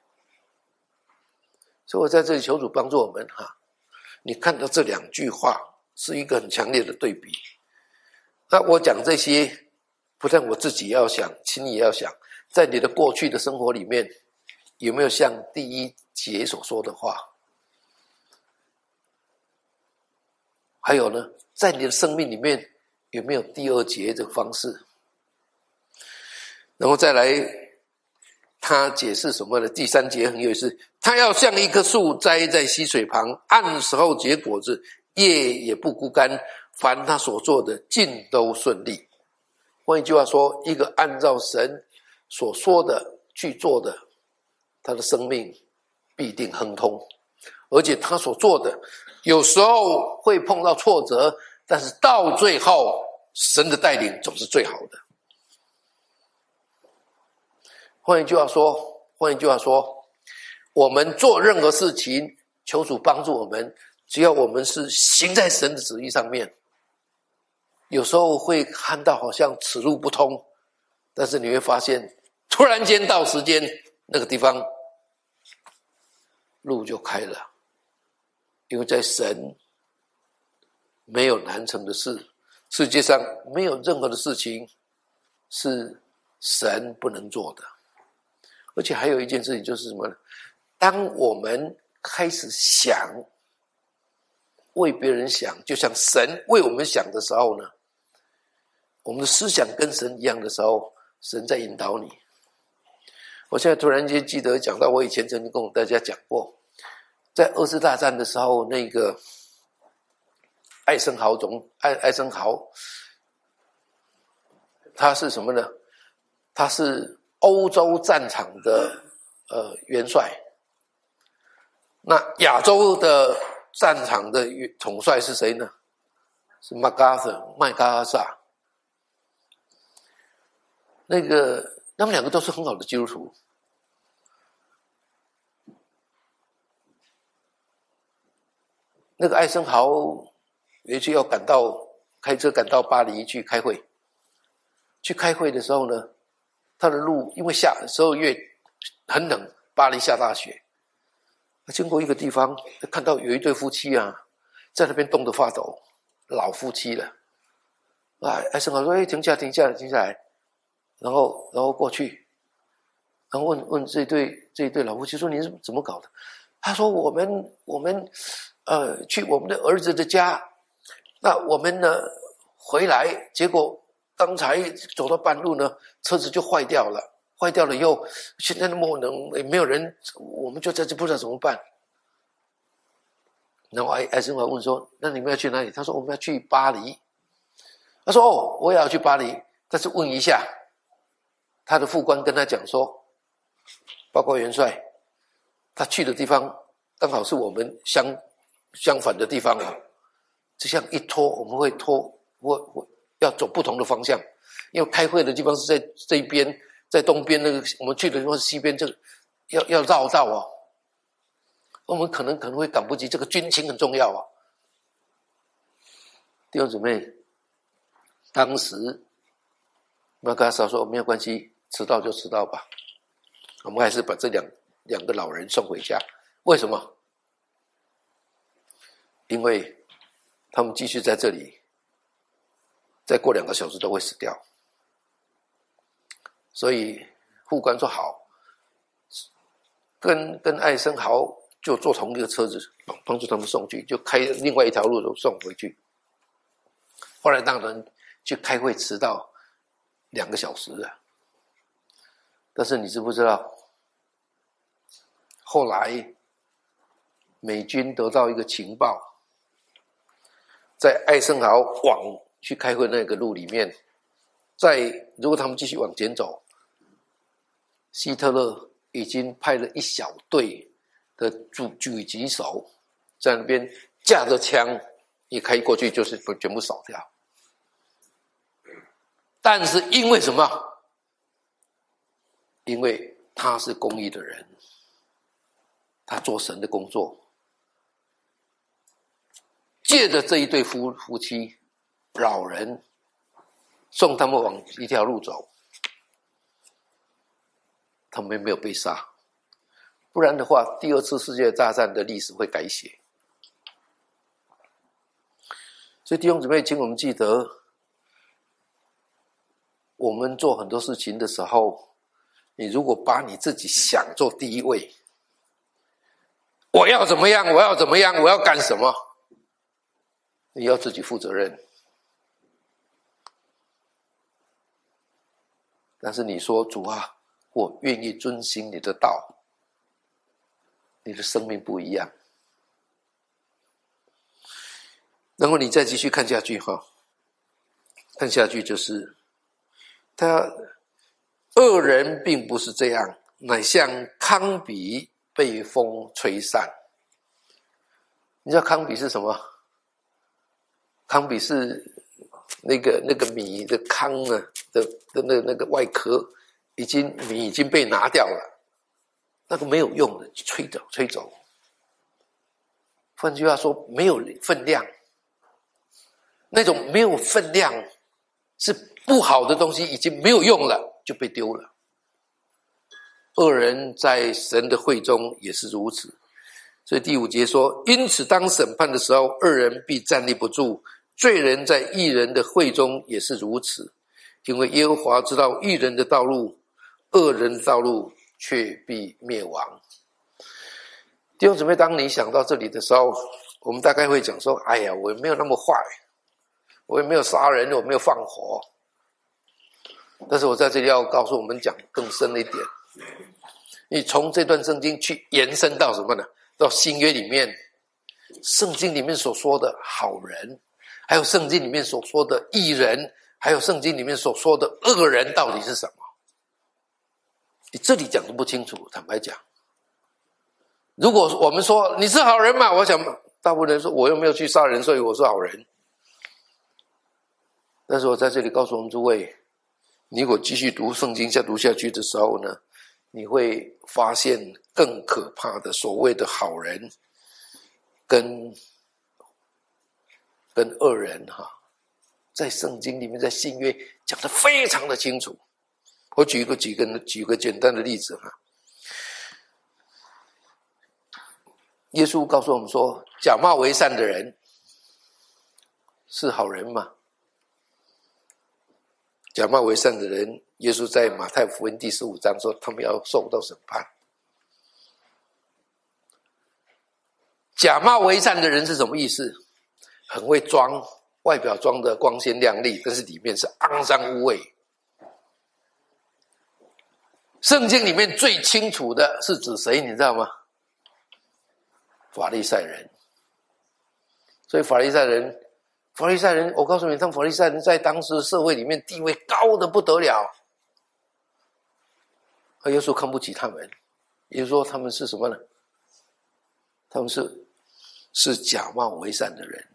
所以我在这里求主帮助我们你看到这2句话是一个很强烈的对比。那我讲这些，不但我自己要想，请你也要想，在你的过去的生活里面，有没有像第1节所说的话？还有呢，在你的生命里面有没有第2节这个方式？然后再来他解释什么呢？第3节很有意思，他要像一棵树栽在溪水旁，按时候结果子，叶也不枯干，凡他所做的尽都顺利。换一句话说，一个按照神所说的去做的，他的生命必定亨通。而且他所做的有时候会碰到挫折，但是到最后神的带领总是最好的。换一句话说，我们做任何事情，求主帮助我们，只要我们是行在神的旨意上面，有时候会看到好像此路不通，但是你会发现突然间到时间那个地方路就开了。因为在神没有难成的事，世界上没有任何的事情是神不能做的。而且还有一件事情就是什么呢？当我们开始想为别人想，就像神为我们想的时候呢，我们的思想跟神一样的时候，神在引导你。我现在突然间记得讲到我以前曾经跟大家讲过，在2次大战的时候，那个艾森豪他是什么呢？他是欧洲战场的元帅。那亚洲的战场的统帅是谁呢？是麦克阿瑟。他们2个都是很好的基督徒。那个艾森豪有一次要开车赶到巴黎去开会。去开会的时候呢，他的路因为12月很冷，巴黎下大雪。经过一个地方，看到有一对夫妻在那边冻得发抖，老夫妻了。 艾森豪说：“停下来。”然后过去，然后问这一对老夫妻说：“你是怎么搞的？”他说：“我们去我们的儿子的家，那我们呢回来，结果刚才走到半路呢，车子就坏掉了。坏掉了以后，现在那么冷，也没有人，我们就在这不知道怎么办。”然后艾森豪问说：“那你们要去哪里？”他说：“我们要去巴黎。”他说：“哦，我也要去巴黎，但是问一下。”他的副官跟他讲说：“报告元帅，他去的地方刚好是我们相反的地方啊。这样一拖，我们会要走不同的方向，因为开会的地方是在这一边，在东边那个我们去的地方是西边，这个要绕道啊。我们可能会赶不及，这个军情很重要啊。”弟兄姊妹，当时马卡萨说：“没有关系。”迟到就迟到吧，我们还是把这两个老人送回家。为什么？因为他们继续在这里，再过2个小时都会死掉。所以副官说好，跟艾森豪就坐同一个车子，帮助他们送去，就开另外一条路送回去。后来当然去开会迟到2个小时了。但是你知不知道，后来美军得到一个情报，在艾森豪往去开会那个路里面，如果他们继续往前走，希特勒已经派了一小队的狙击手在那边架着枪，一开过去就是全部扫掉。但是因为什么？因为他是公义的人，他做神的工作，借着这一对夫妻老人，送他们往一条路走，他们没有被杀，不然的话，第2次世界大战的历史会改写。所以弟兄姊妹，请我们记得，我们做很多事情的时候，你如果把你自己想做第一位，我要怎么样，我要干什么，你要自己负责任。但是你说主啊，我愿意遵行你的道，你的生命不一样。然后你再继续看下去哈，看下去就是他恶人并不是这样，乃像糠秕被风吹散。你知道糠秕是什么？糠秕是那个米的糠呢的那个外壳，米已经被拿掉了，那个没有用的，吹走。换句话说，没有分量，那种没有分量是不好的东西，已经没有用了，就被丢了。恶人在神的会中也是如此。所以第5节说：因此当审判的时候，恶人必站立不住，罪人在义人的会中也是如此。因为耶和华知道义人的道路，恶人的道路却必灭亡。弟兄姊妹，当你想到这里的时候，我们大概会讲说：哎呀，我也没有那么坏，我也没有杀人，我没有放火。但是我在这里要告诉我们讲更深的一点，你从这段圣经去延伸到什么呢？到新约里面，圣经里面所说的好人，还有圣经里面所说的义人，还有圣经里面所说的恶人到底是什么？你这里讲得不清楚，坦白讲。如果我们说你是好人嘛，我想大部分人说我又没有去杀人，所以我是好人。但是我在这里告诉我们诸位，你如果继续读圣经读下去的时候呢，你会发现更可怕的所谓的好人跟恶人在圣经里面，在新约讲得非常的清楚。我举个简单的例子耶稣告诉我们说，假冒为善的人是好人吗？ 假冒为善的人，耶稣在马太福音第15章说他们要受到审判。假冒为善的人是什么意思？很会装，外表装的光鲜亮丽，但是里面是肮脏污秽。圣经里面最清楚的是指谁，你知道吗？法利赛人。所以法利赛人，我告诉你，他们法利赛人在当时社会里面地位高的不得了。而耶稣看不起他们，耶稣说他们是什么呢？他们是假冒为善的人。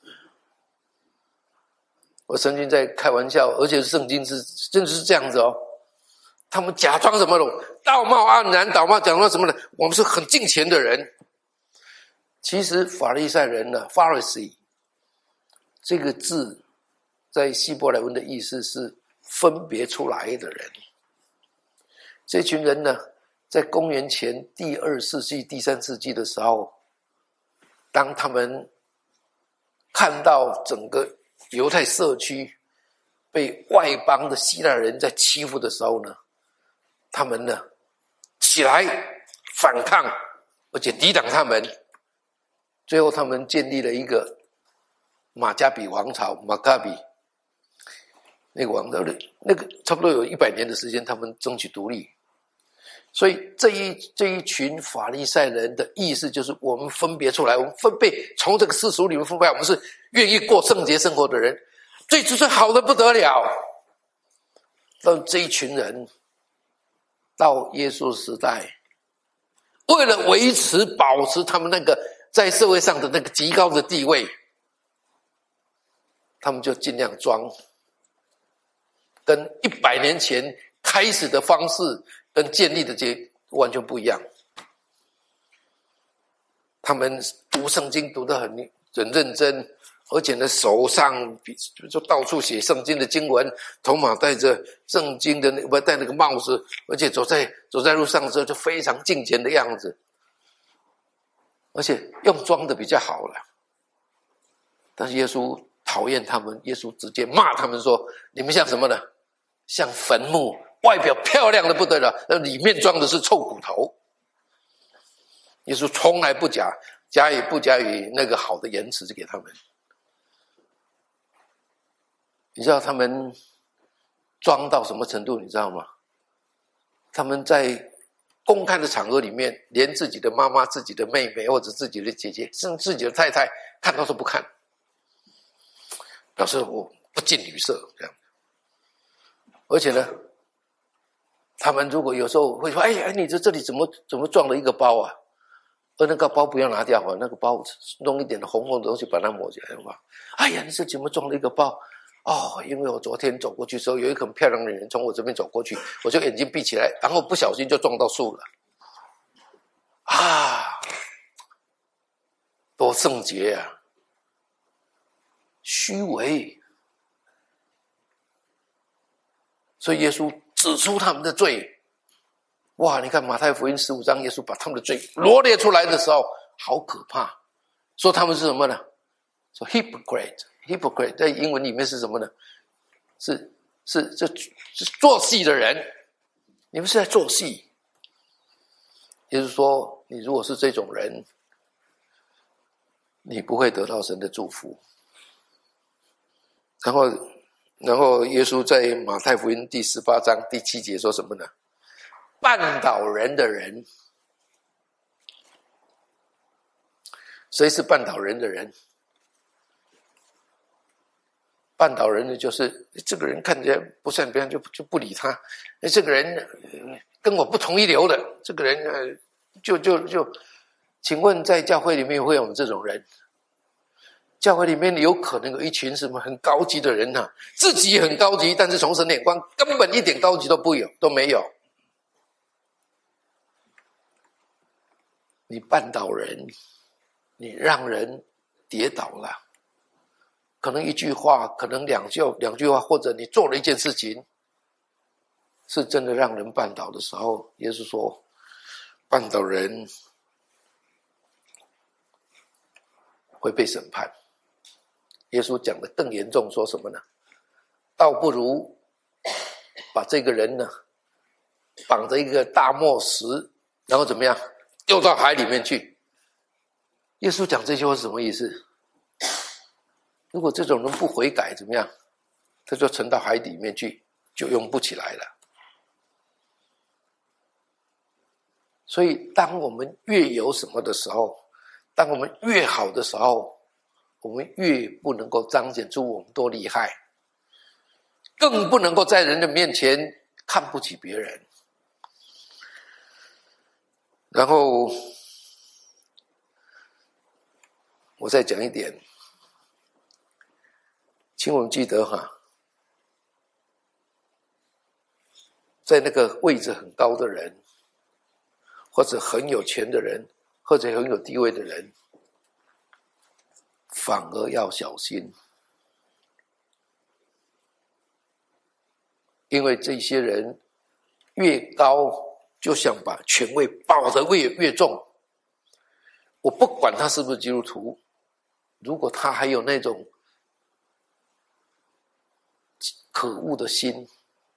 我曾经在开玩笑，而且圣经真的是这样子哦。他们假装什么呢？道貌岸然，假装什么呢？我们是很敬虔的人。其实法利赛人呢 ，Pharisee 这个字在希伯来文的意思是分别出来的人。这群人呢，在公元前第2世纪、第3世纪的时候，当他们看到整个犹太社区被外邦的希腊人在欺负的时候呢，他们呢起来反抗，而且抵挡他们。最后他们建立了一个马加比王朝 Maccabi 那个王朝，那个差不多有100年的时间，他们争取独立。所以这一群法利赛人的意思就是我们分别出来，我们从这个世俗里面分别，我们是愿意过圣洁生活的人，最好的不得了。但这一群人到耶稣时代，为了保持他们那个在社会上的那个极高的地位，他们就尽量装，跟100年前开始的方式跟建立的完全不一样。他们读圣经读得很认真，而且呢手上就到处写圣经的经文，头发戴着圣经的戴那个帽子，而且走在路上的时候就非常敬虔的样子，而且用装的比较好了。但是耶稣讨厌他们，耶稣直接骂他们说：“你们像什么呢？像坟墓，外表漂亮的不得了，里面装的是臭骨头。”耶稣从来不加以那个好的言辞给他们。你知道他们装到什么程度？你知道吗？他们在公开的场合里面，连自己的妈妈、自己的妹妹或者自己的姐姐，甚至自己的太太看到都不看，表示我不近女色这样。而且呢，他们如果有时候会说：“哎，你这里怎么撞了一个包啊？”而那个包不要拿掉啊，那个包弄一点的红红的东西把它抹起来嘛。哎呀，你这怎么撞了一个包？哦，因为我昨天走过去的时候，有一个很漂亮的人从我这边走过去，我就眼睛闭起来，然后不小心就撞到树了。啊，多圣洁啊！虚伪。所以耶稣指出他们的罪。哇，你看马太福音15章，耶稣把他们的罪罗列出来的时候，好可怕。说他们是什么呢？说 hypocrite 在英文里面是什么呢？是做戏的人。你们是在做戏。也就是说，你如果是这种人，你不会得到神的祝福。然后耶稣在马太福音第18章第7节说什么呢？绊倒人的人。谁是绊倒人的人？绊倒人的就是这个人看起来不善，别人就不理他。这个人跟我不同一流的，这个人就请问在教会里面会有我们这种人？教会里面有可能有一群什么很高级的人啊，自己也很高级，但是从神的眼光根本一点高级都没有。你绊倒人，你让人跌倒了，可能一句话，可能两句话，或者你做了一件事情，是真的让人绊倒的时候，耶稣说，绊倒人会被审判。耶稣讲的更严重，说什么呢？倒不如把这个人呢绑着一个大磨石，然后怎么样丢到海里面去。耶稣讲这句话是什么意思？如果这种人不悔改怎么样，他就沉到海里面去，就用不起来了。所以当我们越有什么的时候，当我们越好的时候，我们越不能够彰显出我们多厉害，更不能够在人的面前看不起别人。然后我再讲一点，请我们记得在那个位置很高的人，或者很有钱的人，或者很有地位的人，反而要小心，因为这些人越高，就想把权位抱得越重。我不管他是不是基督徒，如果他还有那种可恶的心，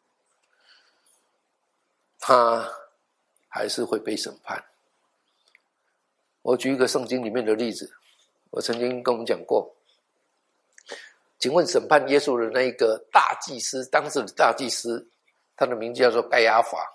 他还是会被审判。我举一个圣经里面的例子，我曾经跟我们讲过，请问审判耶稣的那一个大祭司，当时的大祭司，他的名字叫做该亚法。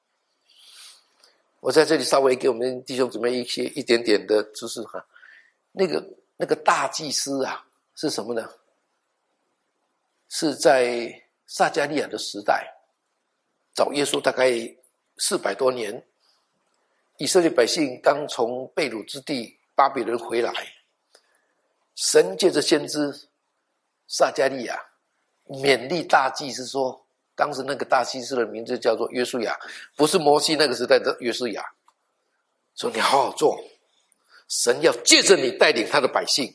我在这里稍微给我们弟兄姊妹一点点的知识那个大祭司是什么呢？是在撒迦利亚的时代，找耶稣大概400多年，以色列百姓刚从被掳之地巴比伦回来，神借着先知撒迦利亚勉励大祭司说，当时那个大祭司的名字叫做约书亚，不是摩西那个时代的约书亚，说你好好做，神要借着你带领他的百姓。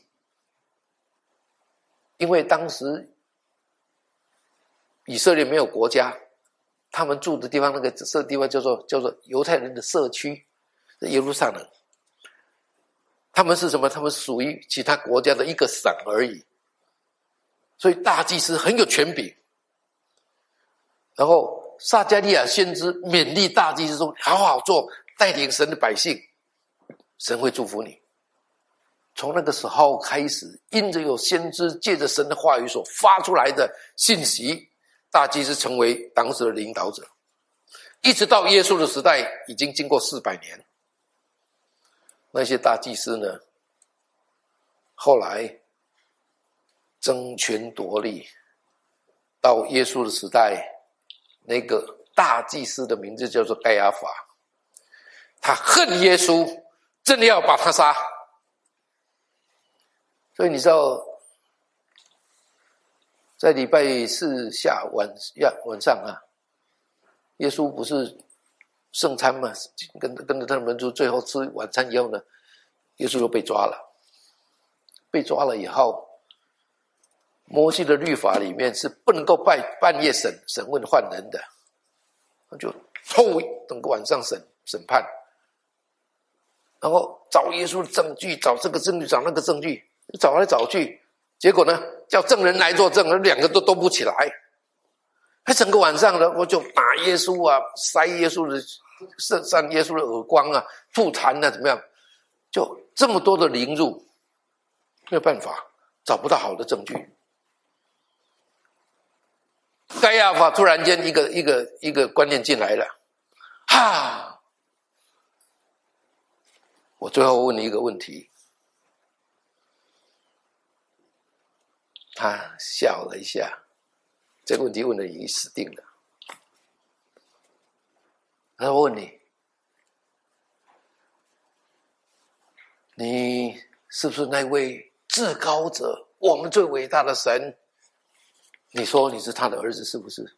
因为当时以色列没有国家，他们住的地方，那个地方叫做犹太人的社区，耶路撒冷。他们是什么？他们属于其他国家的一个省而已。所以大祭司很有权柄。然后撒迦利亚先知勉励大祭司说，好好做，带领神的百姓，神会祝福你。从那个时候开始，因着有先知借着神的话语所发出来的信息，大祭司成为当时的领导者，一直到耶稣的时代，已经经过400年。那些大祭司呢，后来争权夺利，到耶稣的时代，那个大祭司的名字叫做该亚法，他恨耶稣，真的要把他杀。所以你知道，在礼拜4晚上耶稣不是圣餐嘛，跟着他的门徒最后吃晚餐以后呢，耶稣就被抓了。被抓了以后，摩西的律法里面是不能够半夜审问犯人的，就整个晚上审判，然后找耶稣的证据，找这个证据，找那个证据，找来找去，结果呢，叫证人来做证人，两个都不起来。他整个晚上呢，我就打耶稣塞耶稣的扇耶稣的耳光吐痰怎么样？就这么多的凌辱，没有办法，找不到好的证据。该亚法突然间一个观念进来了，我最后问你一个问题。他笑了一下，这个问题问的已经死定了。他问你是不是那位至高者，我们最伟大的神？你说你是他的儿子是不是？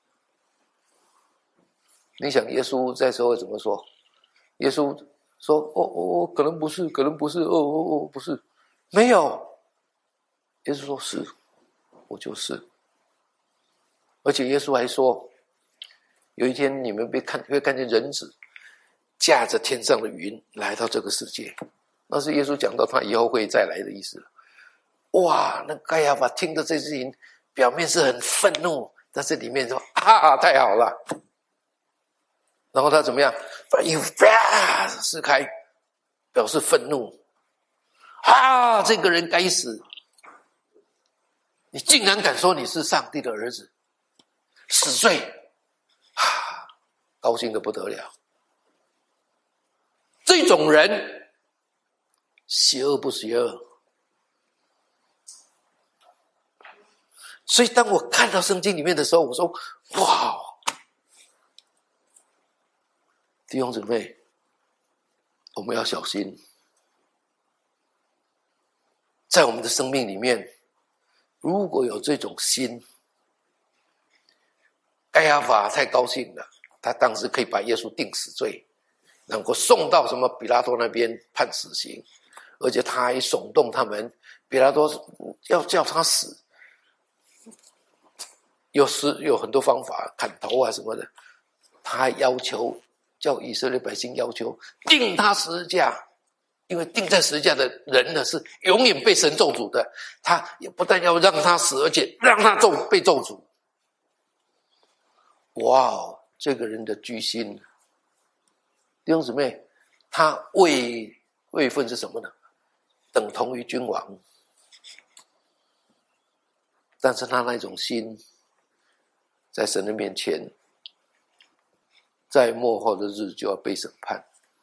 你想耶稣在时候怎么说？耶稣说可能不是，可能不是，不是，没有。耶稣说是，我就是。而且耶稣还说，有一天你们会看见人子驾着天上的云来到这个世界。那是耶稣讲到他以后会再来的意思。哇，那该亚法听着这事情，表面是很愤怒， 但是里面说啊，太好了。然后他怎么样？把衣服啪撕开，表示愤怒。啊，这个人该死！你竟然敢说你是上帝的儿子，死罪！啊，高兴得不得了。这种人邪恶不邪恶？所以当我看到圣经里面的时候，我说哇，弟兄姊妹，我们要小心，在我们的生命里面，如果有这种心，该亚法太高兴了，他当时可以把耶稣定死罪，能够送到什么比拉多那边判死刑，而且他还耸动他们，比拉多要叫他死，有很多方法，砍头啊什么的，他还要求叫以色列百姓要求钉他十字架，因为钉在十字架的人呢是永远被神咒诅的，他也不但要让他死，而且让他被咒诅。哇哦，这个人的居心，弟兄姊妹，他位分是什么呢？等同于君王，但是他那种心，在神的面前，在末后的日就要被审判。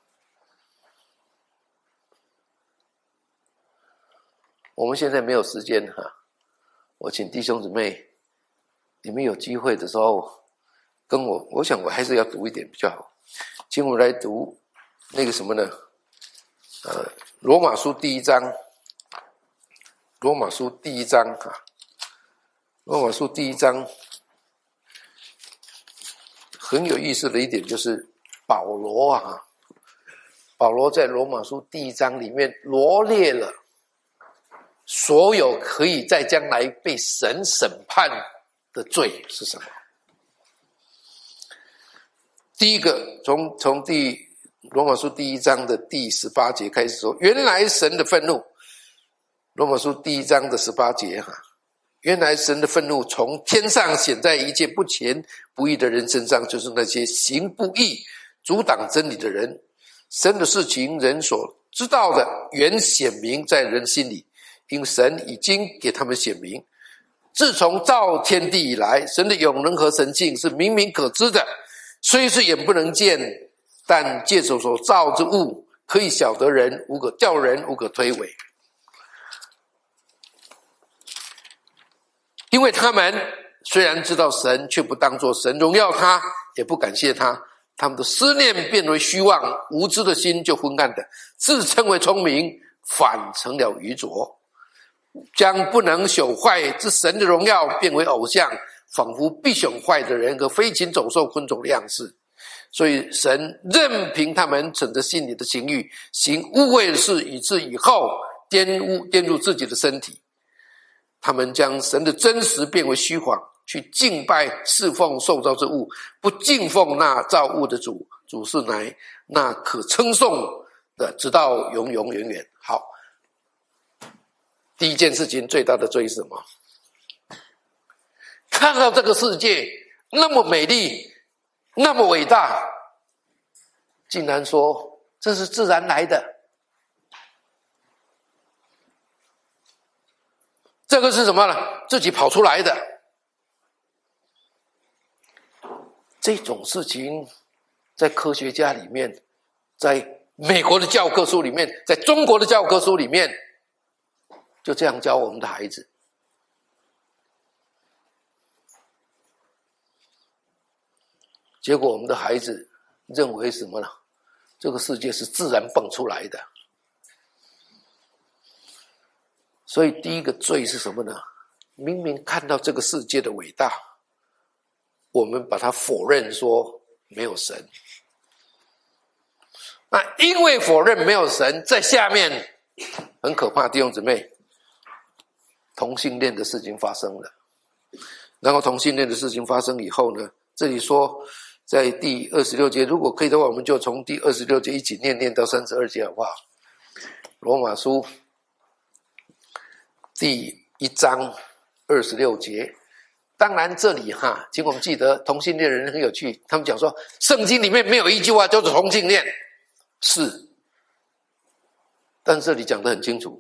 我们现在没有时间哈，我请弟兄姊妹，你们有机会的时候跟我想我还是要读一点比较好。请我们来读那个什么呢？罗马书第一章，罗马书第一章哈，罗马书第一章很有意思的一点就是保罗在罗马书第一章里面罗列了所有可以在将来被神审判的罪是什么。第一个，从罗马书第一章的第18节开始说，原来神的愤怒，罗马书第一章的18节哈，原来神的愤怒从天上显在一切不虔不义的人身上，就是那些行不义阻挡真理的人。神的事情人所知道的原显明在人心里，因为神已经给他们显明。自从造天地以来，神的永能和神性是明明可知的，虽是眼不能见，但借手所造之物可以晓得人，叫人无可推诿。因为他们虽然知道神，却不当作神荣耀他，也不感谢他，他们的思念变为虚妄，无知的心就昏暗的，自称为聪明，反成了愚拙，将不能朽坏之神的荣耀变为偶像，仿佛必朽坏的人和飞禽走兽昆虫的样式。所以神任凭他们逞着心里的情欲，行污秽的事，以致以后玷入自己的身体。他们将神的真实变为虚谎，去敬拜侍奉受造之物，不敬奉那造物的主。主是乃那可称颂的，直到永永远远。好，第一件事情，最大的罪是什么？看到这个世界那么美丽，那么伟大，竟然说这是自然来的。这个是什么呢？自己跑出来的。这种事情在科学家里面，在美国的教科书里面，在中国的教科书里面，就这样教我们的孩子。结果我们的孩子认为什么呢？这个世界是自然蹦出来的。所以第一个罪是什么呢？明明看到这个世界的伟大，我们把它否认，说没有神。那因为否认没有神，在下面很可怕，弟兄姊妹，同性恋的事情发生了。然后同性恋的事情发生以后呢，这里说在第26节，如果可以的话，我们就从第26节一起念到32节好不好？罗马书第1章26节， 当然这里请我们记得同性恋的人很有趣，他们讲说圣经里面没有一句话叫做同性恋，是，但这里讲得很清楚。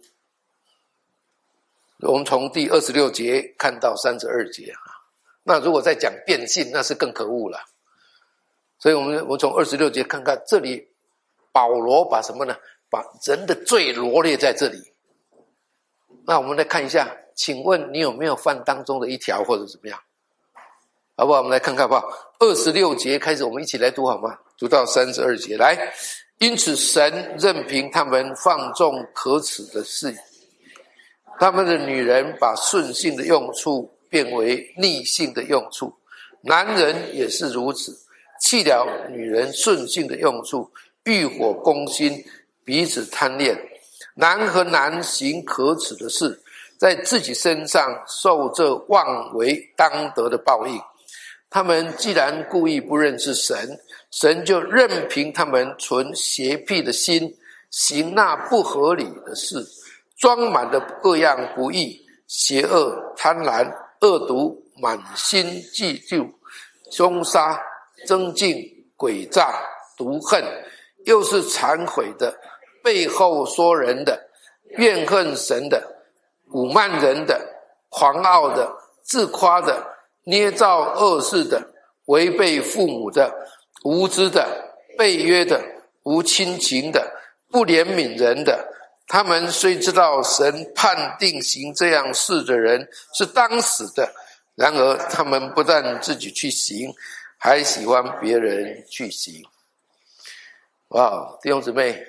我们从第26节看到32节，那如果再讲变性，那是更可恶了。所以我们从26节看看，这里保罗把什么呢？把人的罪罗列在这里。那我们来看一下，请问你有没有犯当中的一条或者怎么样？好不好？我们来看看好不好？26节开始，我们一起来读好吗？读到32节来。因此神任凭他们放纵可耻的事，他们的女人把顺性的用处变为逆性的用处，男人也是如此，弃了女人顺性的用处，欲火攻心，彼此贪恋。男和男行可耻的事，在自己身上受这妄为当得的报应。他们既然故意不认识神，神就任凭他们存邪僻的心，行那不合理的事，装满了各样不义、邪恶、贪婪、恶毒，满心嫉妒、凶杀、争竞、诡诈、毒恨，又是残毁的，背后说人的，怨恨神的，侮慢人的，狂傲的，自夸的，捏造恶事的，违背父母的，无知的，背约的，无亲情的，不怜悯人的。他们虽知道神判定行这样事的人是当死的，然而他们不但自己去行，还喜欢别人去行。哇，弟兄姊妹，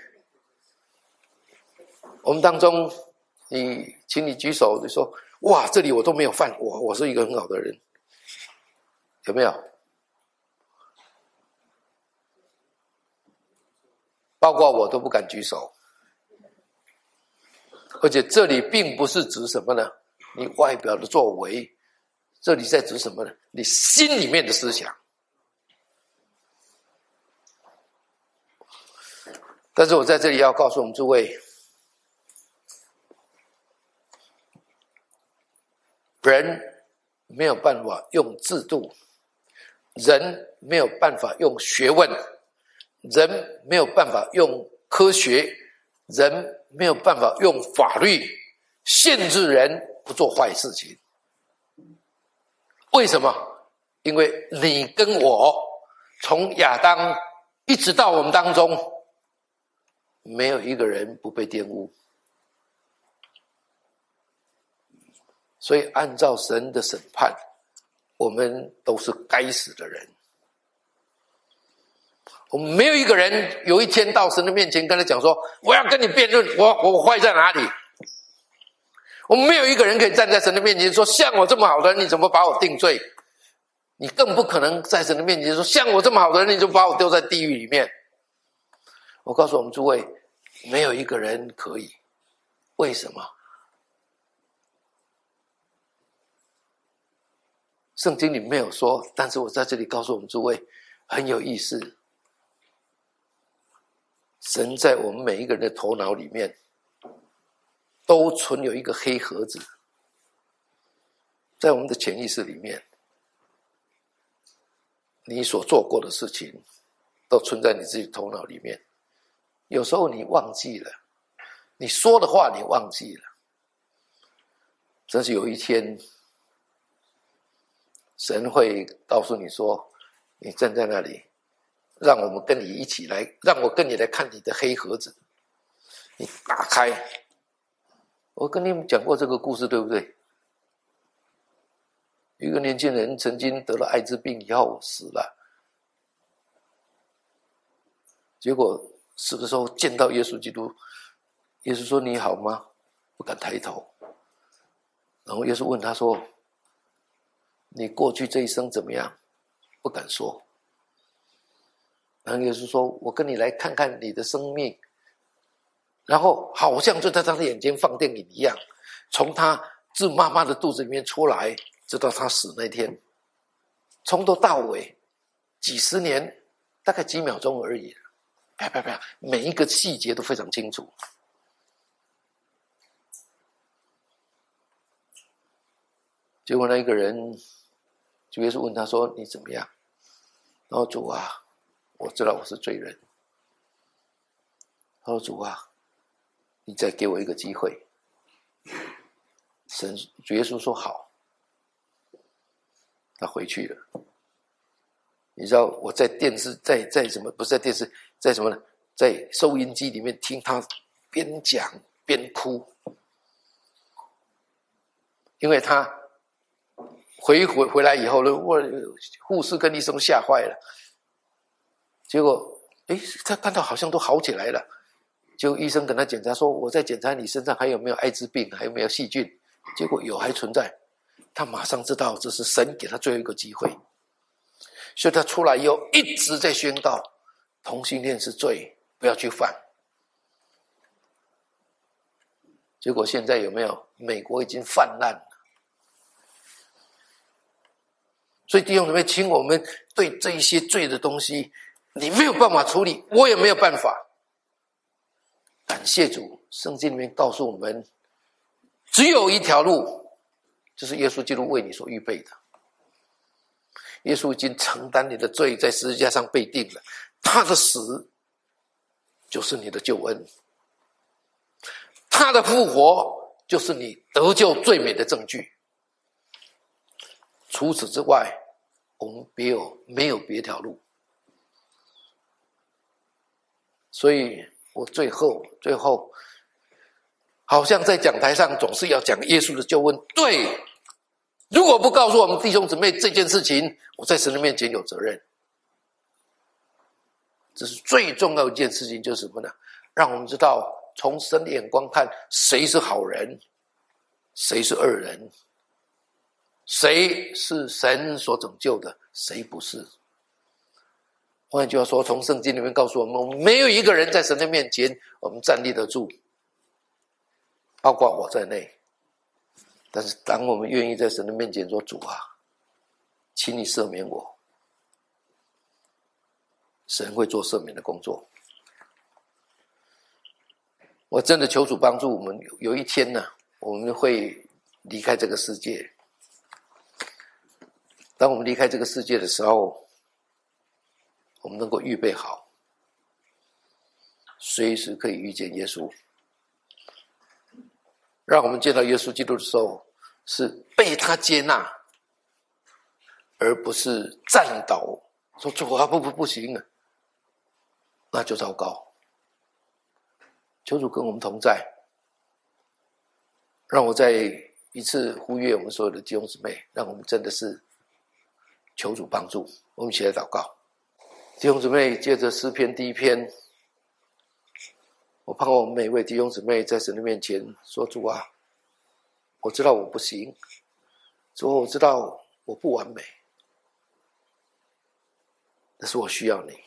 我们当中请你举手，你说哇，这里我都没有犯，我是一个很好的人，有没有？包括我都不敢举手。而且这里并不是指什么呢？你外表的作为，这里在指什么呢？你心里面的思想。但是我在这里要告诉我们诸位，人没有办法用制度，人没有办法用学问，人没有办法用科学，人没有办法用法律限制人不做坏事情。为什么？因为你跟我从亚当一直到我们当中，没有一个人不被玷污。所以按照神的审判，我们都是该死的人。我们没有一个人有一天到神的面前跟他讲说，我要跟你辩论，我坏在哪里？我们没有一个人可以站在神的面前说，像我这么好的人，你怎么把我定罪？你更不可能在神的面前说，像我这么好的人，你就把我丢在地狱里面。我告诉我们诸位，没有一个人可以。为什么？圣经里没有说，但是我在这里告诉我们诸位，很有意思。神在我们每一个人的头脑里面都存有一个黑盒子，在我们的潜意识里面，你所做过的事情都存在你自己头脑里面。有时候你忘记了，你说的话你忘记了，真是有一天神会告诉你说，你站在那里，让我们跟你一起来，让我跟你来看你的黑盒子。你打开，我跟你们讲过这个故事，对不对？一个年轻人曾经得了艾滋病以后死了，结果死的时候见到耶稣基督，耶稣说你好吗？不敢抬头。然后耶稣问他说，你过去这一生怎么样？不敢说。然后耶稣说，我跟你来看看你的生命。然后好像就在他的眼睛放电影一样，从他自妈妈的肚子里面出来，直到他死那天，从头到尾几十年，大概几秒钟而已，啪啪啪，每一个细节都非常清楚。结果那一个人主耶稣问他说：“你怎么样？”然后主啊，我知道我是罪人。他说：“主啊，你再给我一个机会。”主耶稣说：“好。”他回去了。你知道我在电视，在什么？不是在电视，在什么呢？在收音机里面听他边讲边哭，因为他回来以后呢，护士跟医生吓坏了。结果，他看到好像都好起来了。结果医生跟他检查说：“我在检查你身上还有没有艾滋病，还有没有细菌。”结果有，还存在。他马上知道这是神给他最后一个机会，所以他出来以后一直在宣告同性恋是罪，不要去犯。结果现在有没有？美国已经泛滥了。所以弟兄姊妹，请我们对这一些罪的东西，你没有办法处理，我也没有办法。感谢主，圣经里面告诉我们，只有一条路，就是耶稣基督为你所预备的。耶稣已经承担你的罪，在十字架上被定了，他的死就是你的救恩，他的复活就是你得救最美的证据。除此之外，我们没有别条路。所以我最后好像在讲台上总是要讲耶稣的救恩。对，如果不告诉我们弟兄姊妹这件事情，我在神的面前有责任。这是最重要的一件事情，就是什么呢？让我们知道从神的眼光看，谁是好人，谁是恶人，谁是神所拯救的，谁不是。换句话说，从圣经里面告诉我们，没有一个人在神的面前我们站立得住，包括我在内。但是当我们愿意在神的面前说：“主啊，请你赦免我”，神会做赦免的工作。我真的求主帮助我们，有一天呢，我们会离开这个世界。当我们离开这个世界的时候，我们能够预备好，随时可以遇见耶稣。让我们见到耶稣基督的时候，是被他接纳，而不是站倒说：“主啊，不行了。”那就糟糕。求主跟我们同在，让我再一次呼吁我们所有的弟兄姊妹，让我们真的是求主帮助。我们一起来祷告。弟兄姊妹，接着诗篇第1篇，我盼望我们每一位弟兄姊妹在神的面前说：“主啊，我知道我不行，主啊，我知道我不完美，但是我需要你。”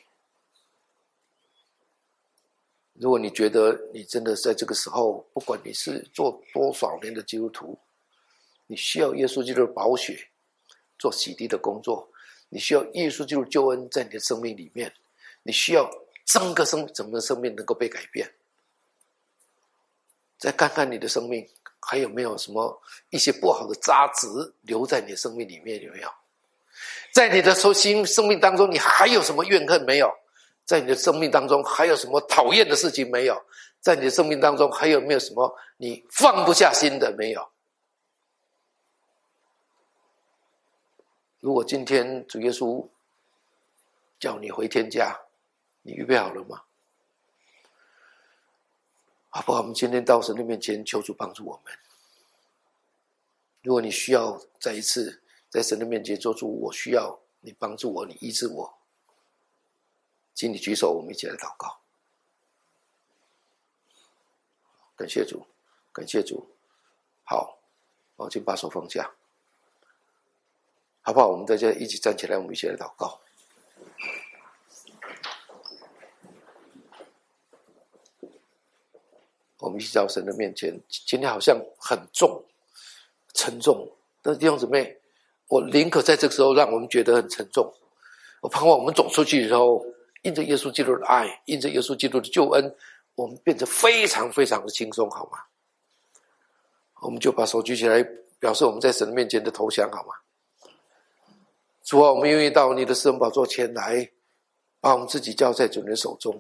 如果你觉得你真的在这个时候，不管你是做多少年的基督徒，你需要耶稣基督的宝血做洗涤的工作，你需要耶稣基督救恩在你的生命里面，你需要整个生命能够被改变。再看看你的生命还有没有什么一些不好的渣滓留在你的生命里面，有没有？在你的生命当中，你还有什么怨恨没有？在你的生命当中还有什么讨厌的事情没有？在你的生命当中还有没有什么你放不下心的没有？如果今天主耶稣叫你回天家，你预备好了吗？好不好？我们今天到神的面前求主帮助我们。如果你需要再一次在神的面前做主，我需要你帮助我，你医治我，请你举手，我们一起来祷告。感谢主，感谢主。好，请把手放下，好不好？我们大家一起站起来，我们一起来祷告。我们一起到神的面前。今天好像很重沉重，但是弟兄姊妹，我宁可在这个时候让我们觉得很沉重。我盼望我们走出去的时候，因着耶稣基督的爱，因着耶稣基督的救恩，我们变得非常非常的轻松，好吗？我们就把手举起来，表示我们在神的面前的投降，好吗？ 主啊，我们愿意到你的施恩宝座前来，把我们自己交在主的手中。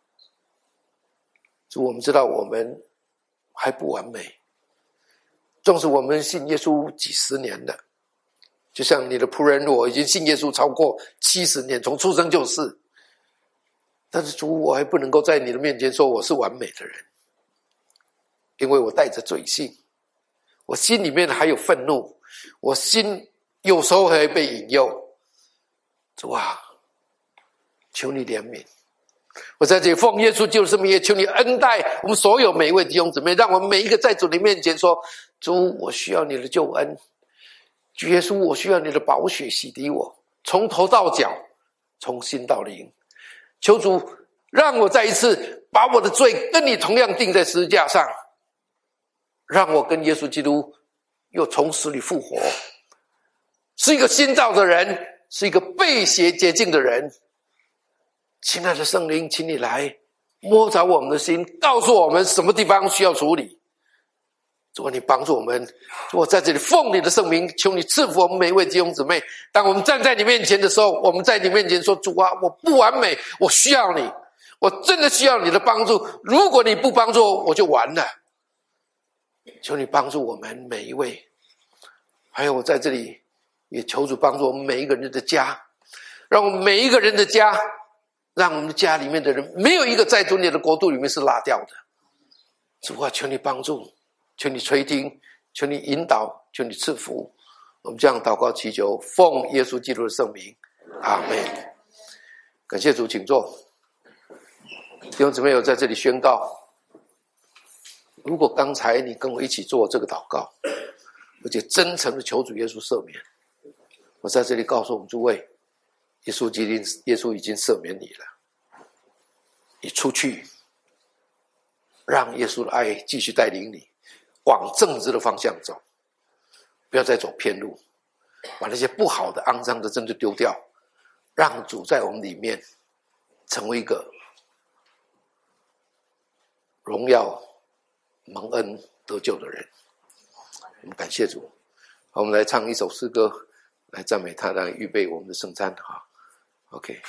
主，我们知道我们还不完美，纵使我们信耶稣几十年了，就像你的仆人我已经信耶稣超过70年，从出生就是。但是主，我还不能够在你的面前说我是完美的人，因为我带着罪性，我心里面还有愤怒，我心有时候还会被引诱。主啊，求你怜悯。我在这里奉耶稣基督的圣名，也求你恩待我们所有每一位弟兄姊妹，让我们每一个在主的面前说，主，我需要你的救恩。主耶稣，我需要你的宝血洗涤我，从头到脚，从心到灵。求主让我再一次把我的罪跟你同样钉在十字架上，让我跟耶稣基督又从死里复活，是一个新造的人，是一个被血洁净的人。亲爱的圣灵，请你来摸着我们的心，告诉我们什么地方需要处理。主啊，你帮助我们。主，我在这里奉你的圣名，求你赐福我们每一位弟兄姊妹。当我们站在你面前的时候，我们在你面前说，主啊，我不完美，我需要你，我真的需要你的帮助。如果你不帮助我，我就完了。求你帮助我们每一位。还有我在这里也求主帮助我们每一个人的家，让我们每一个人的家，让我们的家里面的人没有一个在主你的国度里面是落掉的。主啊，求你帮助，求你垂听，求你引导，求你赐福。我们这样祷告祈求，奉耶稣基督的圣名，阿们。感谢主，请坐。弟兄姊妹有在这里宣告，如果刚才你跟我一起做这个祷告，而且真诚的求主耶稣赦免，我在这里告诉我们诸位，耶稣已经赦免你了。你出去，让耶稣的爱继续带领你往正直的方向走，不要再走偏路，把那些不好的肮脏的真的丢掉，让主在我们里面成为一个荣耀蒙恩得救的人。我们感谢主。好，我们来唱一首诗歌来赞美他，来预备我们的圣餐。好 OK，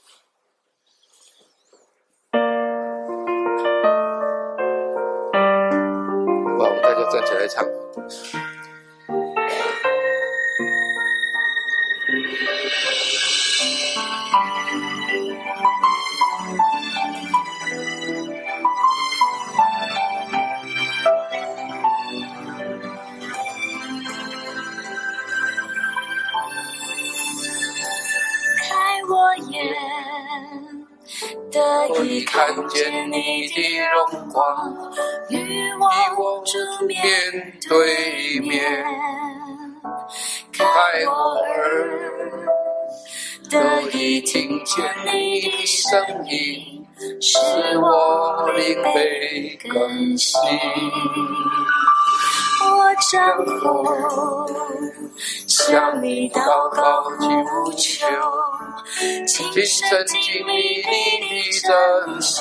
好，我们大家站起来唱。 得以看见你的荣光，与我主面对面。开我耳，得以听见你的声音，使我灵被更新。我张口向你祷告呼求，亲身经历你的真实，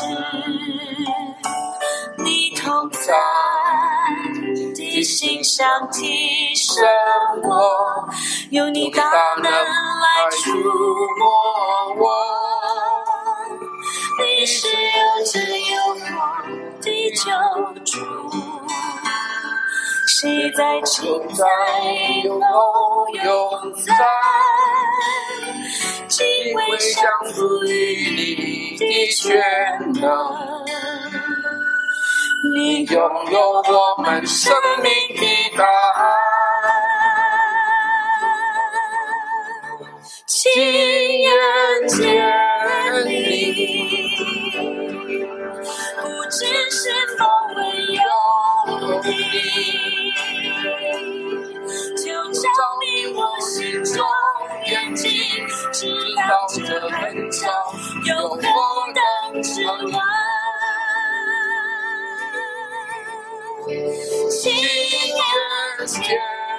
你同在的心上提升我，用你大能来触摸我。你是有真有活的救主，谁在情在永后永在，敬畏降服于你的全能。你拥有我们生命的答案，亲眼见你，不知是否唯有你，就照明我心中眼睛，知道这很早有我等之外，亲眼见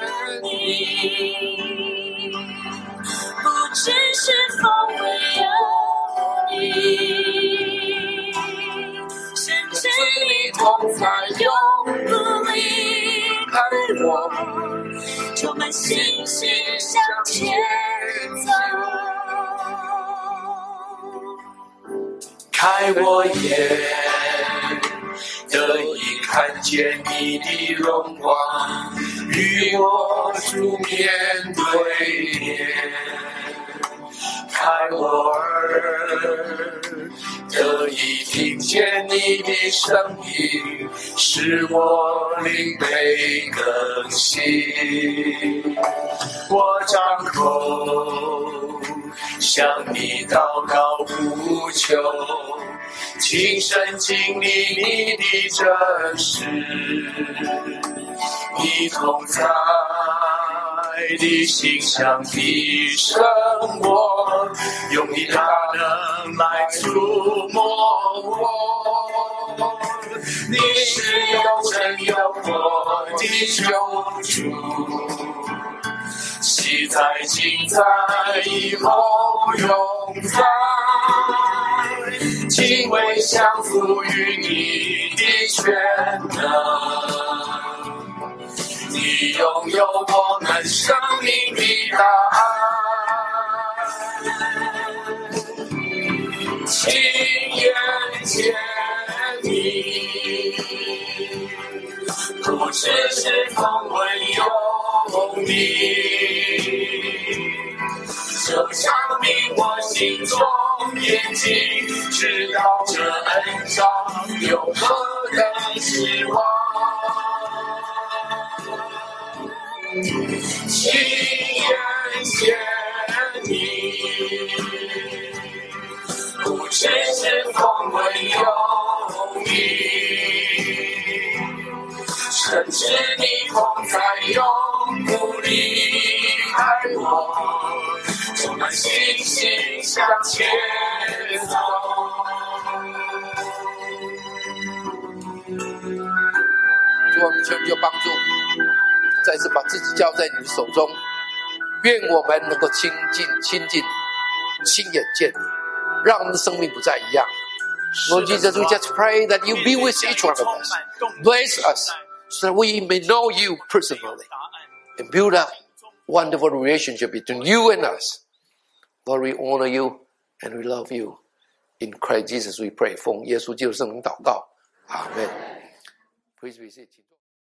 你，不知是否唯有你，甚至你同在永不离开我，充满信心向前走， 开我眼，得以看见你的荣光，与我主面对面。开我耳，得以听见你的声音，使我灵被更新。我张口向你祷告呼求，亲身经历你的真实，你同在的形象提升我，用你大能来触摸我。你是有真有活的救主，昔在今在以后永在，敬畏降服于你的全能，你拥有我们生命的答案，亲眼见你，不只是风闻有你，这彰明我心中眼睛，知道这恩照有何等指望。亲眼见你，不只是风闻有你，深知你同在永不离开我，充满信心向前走。 主，我们求你有帮助，再次把自己交在你的手中，愿我们能够亲近亲眼见你，让我们的生命不再一样。Lord Jesus, we just pray that you be with each one of us. Bless us so that we may know you personally and build a wonderful relationship between you and us. Lord, we honor you and we love you. In Christ Jesus we pray. 奉耶稣基督圣名祷告。阿们。Please be seated.